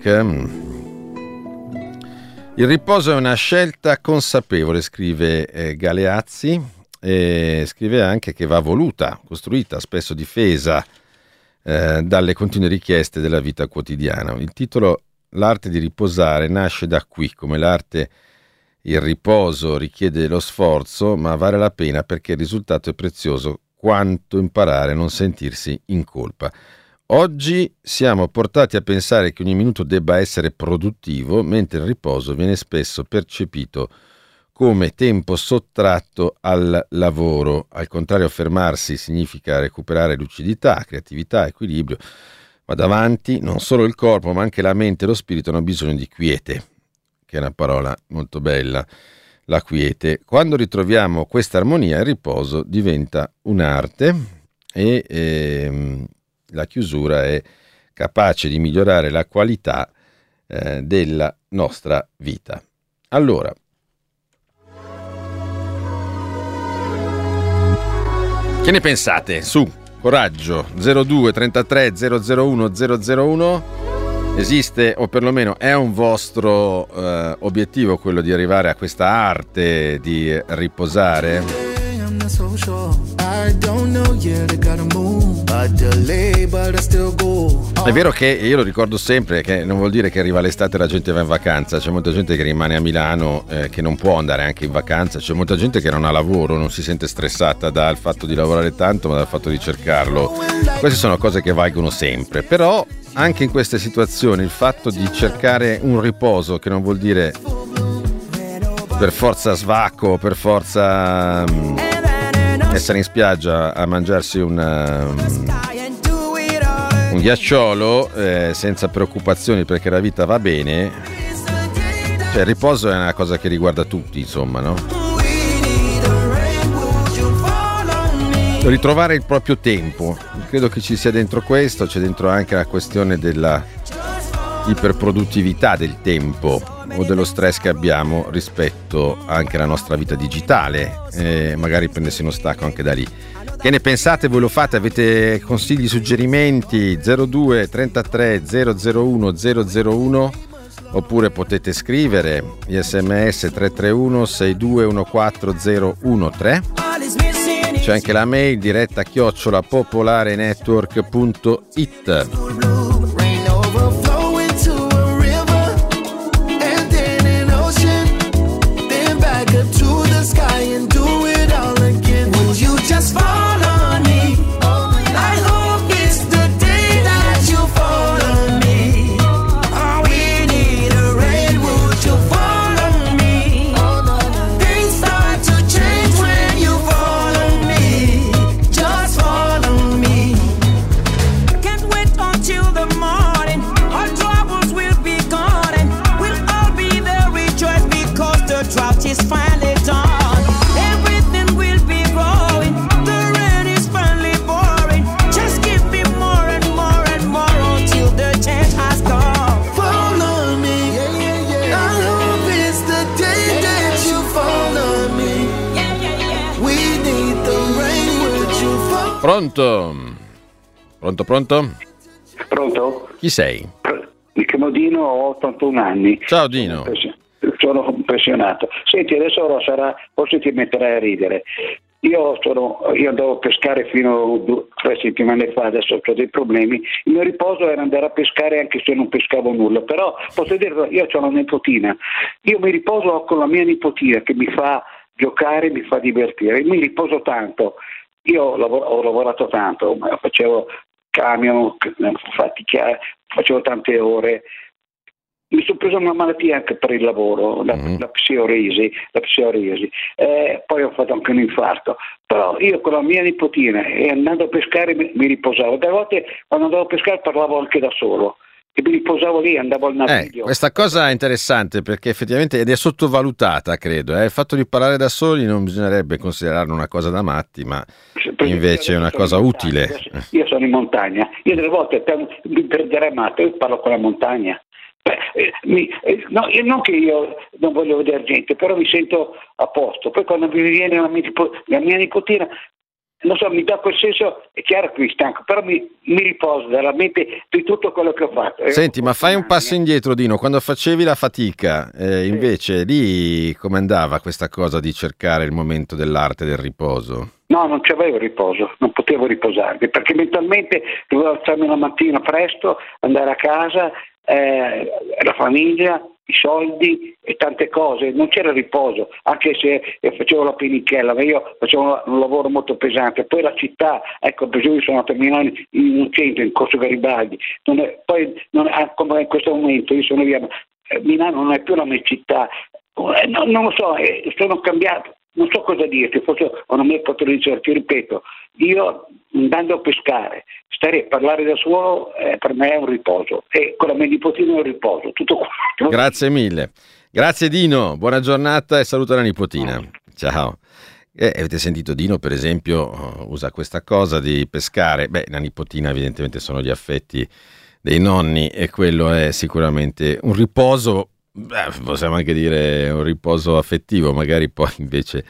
Il riposo è una scelta consapevole, scrive eh, Galeazzi, e scrive anche che va voluta, costruita, spesso difesa eh, dalle continue richieste della vita quotidiana. Il titolo L'arte di riposare nasce da qui, come l'arte il riposo richiede lo sforzo, ma vale la pena perché il risultato è prezioso quanto imparare a non sentirsi in colpa. Oggi siamo portati a pensare che ogni minuto debba essere produttivo, mentre il riposo viene spesso percepito come tempo sottratto al lavoro. Al contrario, fermarsi significa recuperare lucidità, creatività, equilibrio. Vado avanti, non solo il corpo, ma anche la mente e lo spirito hanno bisogno di quiete, che è una parola molto bella. La quiete. Quando ritroviamo questa armonia, il riposo diventa un'arte e ehm, la chiusura è capace di migliorare la qualità eh, della nostra vita. Allora, che ne pensate? Su, coraggio. Zero due trentatré zero zero uno zero zero uno. Esiste, o perlomeno è un vostro eh, obiettivo quello di arrivare a questa arte di riposare? È vero che io lo ricordo sempre che non vuol dire che arriva l'estate e la gente va in vacanza, c'è molta gente che rimane a Milano eh, che non può andare anche in vacanza, c'è molta gente che non ha lavoro, non si sente stressata dal fatto di lavorare tanto ma dal fatto di cercarlo. Queste sono cose che valgono sempre, però anche in queste situazioni il fatto di cercare un riposo, che non vuol dire per forza svacco, per forza um, essere in spiaggia a mangiarsi una, um, un ghiacciolo eh, senza preoccupazioni perché la vita va bene, cioè il riposo è una cosa che riguarda tutti, insomma, no? Ritrovare il proprio tempo, credo che ci sia dentro questo, c'è dentro anche la questione della iperproduttività del tempo o dello stress che abbiamo rispetto anche alla nostra vita digitale, e magari prendersi uno stacco anche da lì. Che ne pensate? Voi lo fate? Avete consigli, suggerimenti? zero due trentatré zero zero uno zero zero uno, oppure potete scrivere gli sms tre tre uno sei due uno quattro zero uno tre. C'è anche la mail diretta chiocciola popolarenetwork punto it. Pronto? Pronto, pronto? Pronto? Chi sei? Mi chiamo Dino, ho ottantuno anni. Ciao Dino. Sono impressionato. Senti, adesso ora sarà, forse ti metterai a ridere. Io, sono, io andavo a pescare fino a due, tre settimane fa, adesso ho dei problemi. Il mio riposo era andare a pescare anche se non pescavo nulla, però posso dire, io ho una nipotina, io mi riposo con la mia nipotina che mi fa giocare, mi fa divertire, mi riposo tanto. Io ho, lavor- ho lavorato tanto, facevo camion, fatica, facevo tante ore. Mi sono preso una malattia anche per il lavoro, la, mm. la psoriasi, la psoriasi. Eh, poi ho fatto anche un infarto. Però io con la mia nipotina e andando a pescare mi, mi riposavo. Da volte quando andavo a pescare parlavo anche da solo. E mi riposavo lì, andavo al naviglio. Eh, questa cosa è interessante perché effettivamente ed è sottovalutata, credo. Eh. Il fatto di parlare da soli non bisognerebbe considerarlo una cosa da matti, ma invece è una cosa utile. Io sono in montagna, io delle volte per, mi perderei matto, io parlo con la montagna. Beh, eh, mi, eh, no, io non che io non voglio vedere gente, però mi sento a posto. Poi quando mi viene la mia, la mia nipotina, non so, mi dà quel senso, è chiaro che mi stanco, però mi, mi riposo dalla mente di tutto quello che ho fatto. Senti, ma fai un passo indietro, Dino, quando facevi la fatica, eh, sì. Invece lì come andava questa cosa di cercare il momento dell'arte del riposo? No, non c'avevo riposo, non potevo riposarmi, perché mentalmente dovevo alzarmi la mattina presto, andare a casa, eh, la famiglia, i soldi e tante cose, non c'era riposo, anche se facevo la penichella, ma io facevo un lavoro molto pesante. Poi la città, ecco, per esempio sono andato a Milano in un centro, in Corso Garibaldi, non è, poi non è, come in questo momento io sono via, Milano non è più la mia città, non, non lo so, sono cambiato. Non so cosa dirti, forse ho una mia potenza, ti ripeto, io andando a pescare, stare a parlare da solo eh, per me è un riposo e con la mia nipotina è un riposo, tutto qua. Grazie mille, grazie Dino, buona giornata e saluta la nipotina, ciao. Eh, avete sentito Dino per esempio usa questa cosa di pescare, beh la nipotina evidentemente sono gli affetti dei nonni e quello è sicuramente un riposo. Beh, possiamo anche dire un riposo affettivo, magari poi invece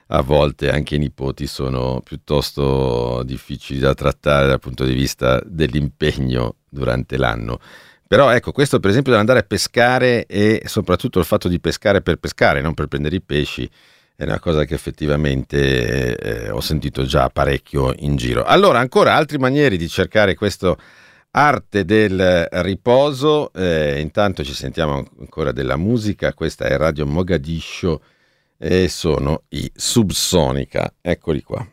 a volte anche i nipoti sono piuttosto difficili da trattare dal punto di vista dell'impegno durante l'anno. Però ecco, questo per esempio dell'andare a pescare e soprattutto il fatto di pescare per pescare, non per prendere i pesci, è una cosa che effettivamente eh, ho sentito già parecchio in giro. Allora, ancora altre maniere di cercare questo arte del riposo. Eh, intanto ci sentiamo ancora della musica. Questa è Radio Mogadiscio e sono i Subsonica. Eccoli qua.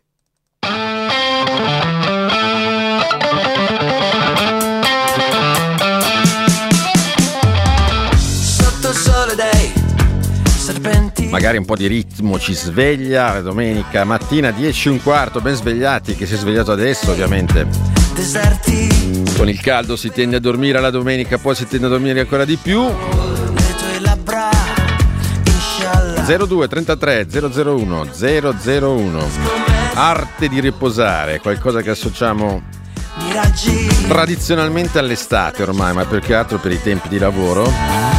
Sotto sole dei serpenti. Magari un po' di ritmo ci sveglia. Domenica mattina dieci e un quarto, ben svegliati. Chi si è svegliato adesso ovviamente Deserti. con il caldo si tende a dormire alla domenica, poi si tende a dormire ancora di più. Le tue labbra, inshallah. zero due trentatré zero zero uno zero zero uno. Arte di riposare, qualcosa che associamo Miraggi. tradizionalmente all'estate ormai, ma più che altro per i tempi di lavoro.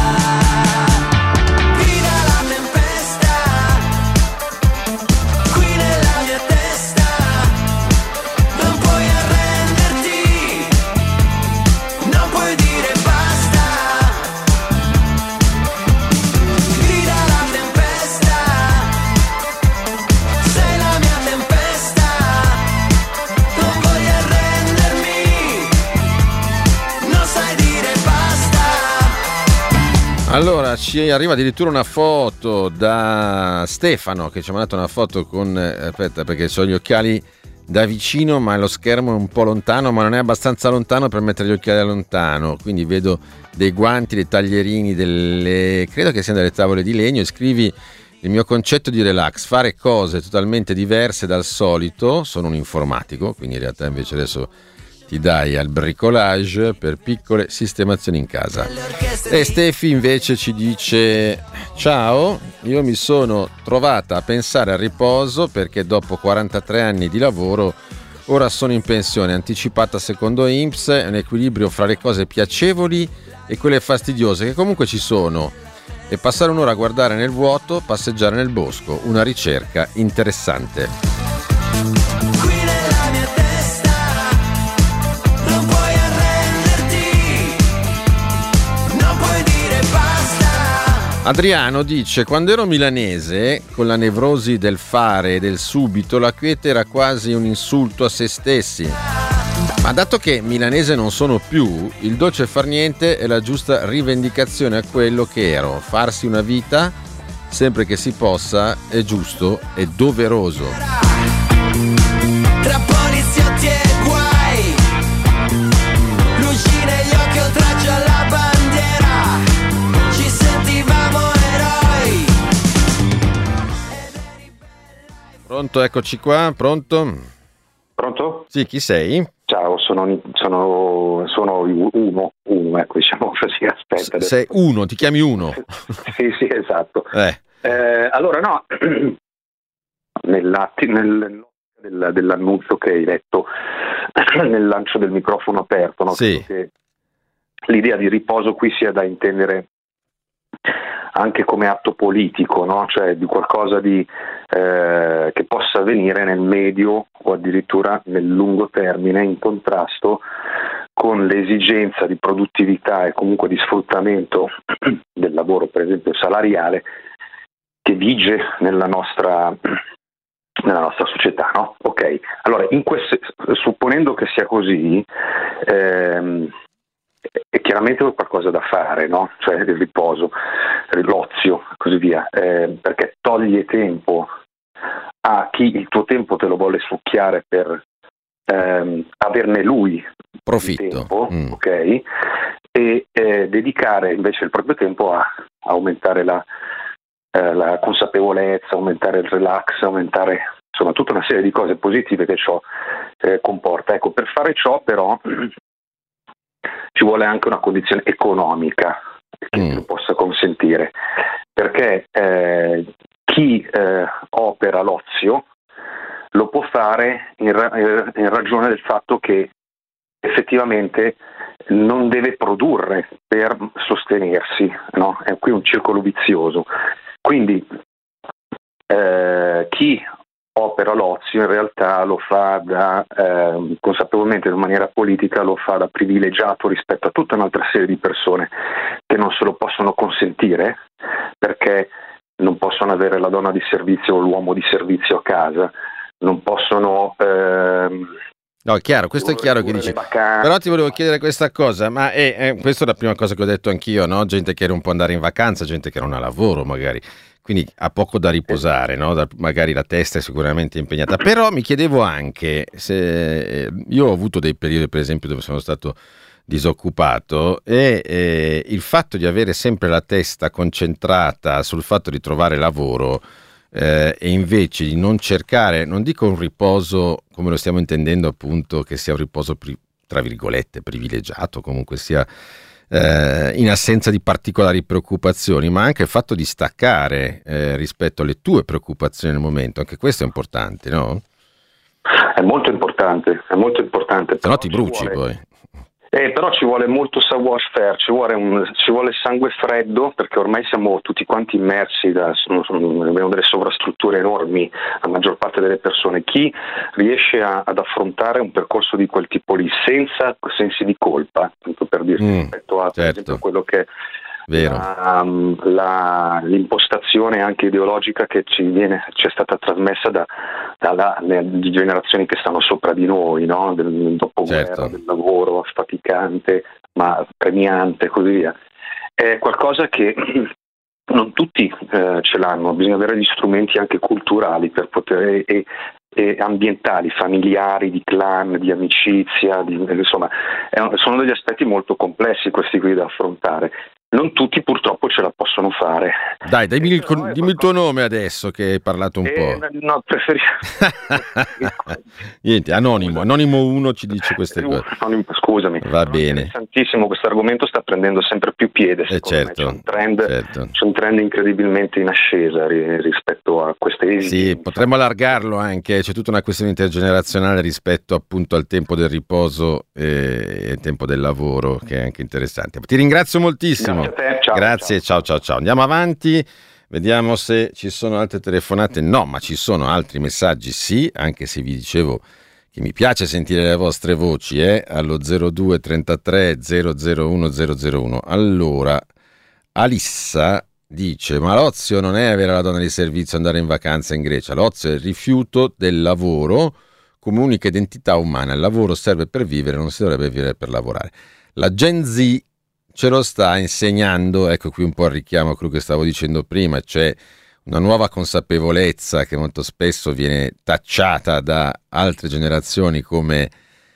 Allora, ci arriva addirittura una foto da Stefano che ci ha mandato una foto con, eh, aspetta perché ho gli occhiali da vicino ma lo schermo è un po' lontano, ma non è abbastanza lontano per mettere gli occhiali da lontano, quindi vedo dei guanti, dei taglierini, delle, credo che siano delle tavole di legno, e scrivi: il mio concetto di relax, fare cose totalmente diverse dal solito. Sono un informatico, quindi in realtà invece adesso ti dai al bricolage per piccole sistemazioni in casa. E Stefi invece ci dice: ciao, io mi sono trovata a pensare al riposo perché dopo quarantatré anni di lavoro ora sono in pensione anticipata secondo I N P S, è un equilibrio fra le cose piacevoli e quelle fastidiose che comunque ci sono, e passare un'ora a guardare nel vuoto, passeggiare nel bosco, una ricerca interessante. Adriano dice: quando ero milanese, con la nevrosi del fare e del subito, la quiete era quasi un insulto a se stessi. Ma dato che milanese non sono più, il dolce far niente è la giusta rivendicazione a quello che ero. Farsi una vita, sempre che si possa, è giusto e doveroso. Tra poliziotti e guai, luci negli occhi, oltraggio alla bandiera, ci sentivamo eroi. Pronto, eccoci qua, pronto? Pronto? Sì, chi sei? Ciao, sono, sono, sono uno, uno, ecco, diciamo così, aspetta. S- sei uno, ti chiami uno? Sì, sì, esatto. Eh. Eh, allora, no, nella, nel, del, dell'annuncio che hai letto, nel lancio del microfono aperto, no? Sì. Che l'idea di riposo qui sia da intendere anche come atto politico, no? Cioè di qualcosa di, eh, che possa avvenire nel medio o addirittura nel lungo termine, in contrasto con l'esigenza di produttività e comunque di sfruttamento del lavoro, per esempio salariale, che vige nella nostra, nella nostra società, no? Ok, allora in queste, supponendo che sia così, ehm, è chiaramente qualcosa da fare, no? Cioè il riposo, l'ozio e così via, eh, perché toglie tempo a chi il tuo tempo te lo vuole succhiare per ehm, averne lui profitto, tempo, mm. ok? E eh, dedicare invece il proprio tempo a, a aumentare la, eh, la consapevolezza, aumentare il relax, aumentare insomma tutta una serie di cose positive che ciò eh, comporta. Ecco, per fare ciò però ci vuole anche una condizione economica che mm. lo possa consentire, perché eh, chi eh, opera l'ozio lo può fare in, ra- in ragione del fatto che effettivamente non deve produrre per sostenersi, no? È qui un circolo vizioso. Quindi eh, chi opera l'ozio in realtà lo fa da eh, consapevolmente in maniera politica, lo fa da privilegiato rispetto a tutta un'altra serie di persone che non se lo possono consentire perché non possono avere la donna di servizio o l'uomo di servizio a casa, non possono ehm, no, è chiaro, questo è chiaro che dici. Però ti volevo chiedere questa cosa, ma è, è, questa è la prima cosa che ho detto anch'io, no? Gente che non può andare in vacanza, gente che non ha lavoro magari, quindi ha poco da riposare, no? Da, magari la testa è sicuramente impegnata. Però mi chiedevo anche, se io ho avuto dei periodi per esempio dove sono stato disoccupato e eh, il fatto di avere sempre la testa concentrata sul fatto di trovare lavoro eh, e invece di non cercare, non dico un riposo come lo stiamo intendendo appunto, che sia un riposo pri- tra virgolette privilegiato, comunque sia eh, in assenza di particolari preoccupazioni, ma anche il fatto di staccare eh, rispetto alle tue preoccupazioni nel momento, anche questo è importante, no? È molto importante, è molto importante. Se no ti bruci vuole... poi. Eh, però ci vuole molto savoir-faire, ci vuole, un, ci vuole sangue freddo, perché ormai siamo tutti quanti immersi, da, sono, sono, abbiamo delle sovrastrutture enormi, la maggior parte delle persone. Chi riesce a, ad affrontare un percorso di quel tipo lì senza sensi di colpa, tanto per dire, mm, rispetto a, per certo. esempio, quello che Vero. La, la, l'impostazione anche ideologica che ci viene, ci è stata trasmessa da, dalle generazioni che stanno sopra di noi, no? Del dopoguerra, certo. del lavoro affaticante ma premiante e così via. È qualcosa che non tutti eh, ce l'hanno, bisogna avere gli strumenti anche culturali per poter e, e ambientali, familiari, di clan, di amicizia, di, insomma è, sono degli aspetti molto complessi questi qui da affrontare. Non tutti purtroppo ce la possono fare. Dai, dimmi il, dimmi qualcosa... il tuo nome adesso che hai parlato un eh, po'. No, preferisco. Niente, Anonimo, Anonimo uno ci dice queste cose. Anonimo, scusami. Va bene. È interessantissimo, questo argomento sta prendendo sempre più piede. Eh certo, me. C'è, un trend, certo. c'è un trend incredibilmente in ascesa rispetto a queste esigenze. Sì, potremmo allargarlo anche, c'è tutta una questione intergenerazionale rispetto appunto al tempo del riposo e al tempo del lavoro, che è anche interessante. Ti ringrazio moltissimo. Grazie a te, ciao. Grazie, ciao ciao ciao. Andiamo avanti, vediamo se ci sono altre telefonate. No, ma ci sono altri messaggi, sì, anche se vi dicevo che mi piace sentire le vostre voci, eh, allo zero due trentatré zero zero uno zero zero uno. Allora, Alissa dice, ma l'ozio non è avere la donna di servizio e andare in vacanza in Grecia, l'ozio è il rifiuto del lavoro come unica identità umana, il lavoro serve per vivere, non si dovrebbe vivere per lavorare. La Gen Z ce lo sta insegnando, ecco qui un po' il richiamo a quello che stavo dicendo prima, c'è una nuova consapevolezza che molto spesso viene tacciata da altre generazioni come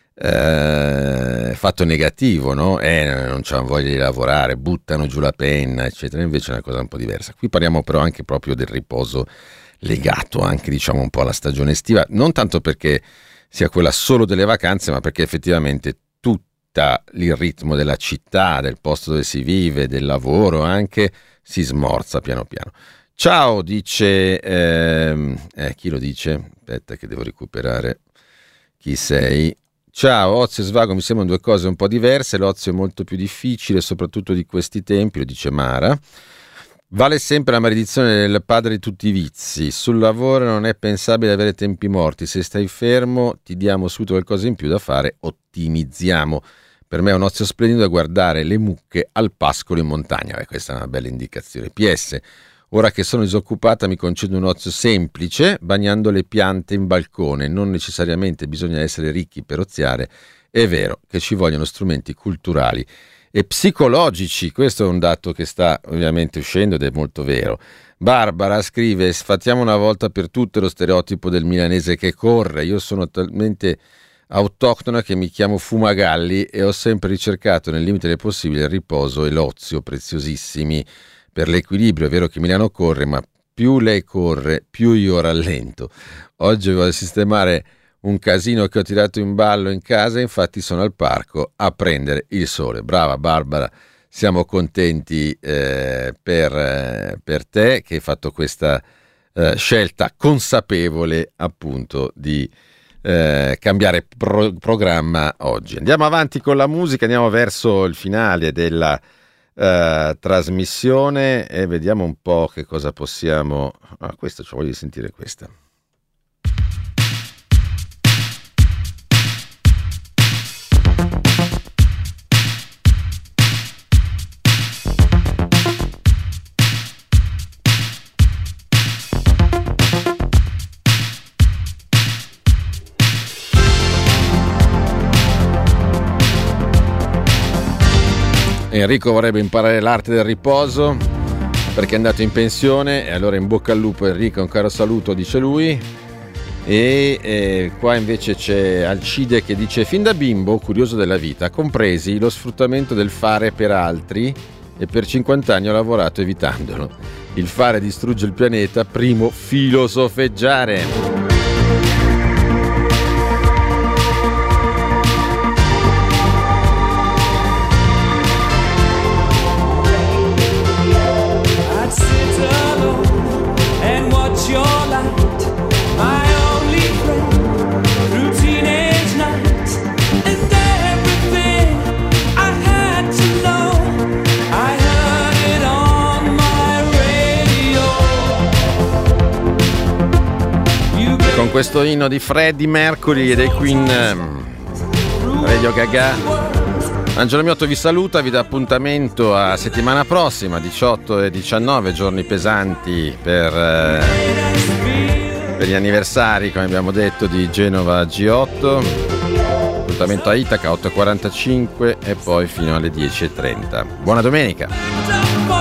eh, fatto negativo, no? Eh, non c'hanno voglia di lavorare, buttano giù la penna, eccetera. Invece è una cosa un po' diversa. Qui parliamo però anche proprio del riposo legato anche, diciamo, un po' alla stagione estiva, non tanto perché sia quella solo delle vacanze, ma perché effettivamente tutto il ritmo della città, del posto dove si vive, del lavoro anche, si smorza piano piano. Ciao, dice, ehm, eh, chi lo dice? Aspetta che devo recuperare chi sei. Ciao, ozio e svago mi sembrano due cose un po' diverse, l'ozio è molto più difficile, soprattutto di questi tempi, lo dice Mara. Vale sempre la maledizione del padre di tutti i vizi, sul lavoro non è pensabile avere tempi morti, se stai fermo ti diamo subito qualcosa in più da fare, ottimizziamo. Per me è un ozio splendido da guardare le mucche al pascolo in montagna. Beh, questa è una bella indicazione. P S. Ora che sono disoccupata mi concedo un ozio semplice, bagnando le piante in balcone. Non necessariamente bisogna essere ricchi per oziare. È vero che ci vogliono strumenti culturali e psicologici. Questo è un dato che sta ovviamente uscendo ed è molto vero. Barbara scrive, sfatiamo una volta per tutte lo stereotipo del milanese che corre. Io sono talmente autoctona che mi chiamo Fumagalli e ho sempre ricercato nel limite del possibile il riposo e l'ozio, preziosissimi per l'equilibrio. È vero che Milano corre, ma più lei corre più io rallento. Oggi voglio sistemare un casino che ho tirato in ballo in casa, infatti sono al parco a prendere il sole. Brava Barbara, siamo contenti eh, per, eh, per te che hai fatto questa eh, scelta consapevole appunto di Eh, cambiare pro- programma oggi. Andiamo avanti con la musica, andiamo verso il finale della uh, trasmissione e vediamo un po' che cosa possiamo... Ah, questo, ci voglio sentire questa. Enrico vorrebbe imparare l'arte del riposo perché è andato in pensione e allora in bocca al lupo Enrico, un caro saluto, dice lui. E eh, qua invece c'è Alcide che dice: fin da bimbo curioso della vita, compresi lo sfruttamento del fare per altri e per cinquanta anni ho lavorato evitandolo. Il fare distrugge il pianeta, primo filosofeggiare. Con questo inno di Freddie Mercury e dei Queen, Radio Gaga, Angelo Miotto vi saluta, vi dà appuntamento a settimana prossima, diciotto e diciannove, giorni pesanti per, eh, per gli anniversari, come abbiamo detto, di Genova G otto. Appuntamento a Itaca otto e quarantacinque e poi fino alle dieci e trenta. Buona domenica!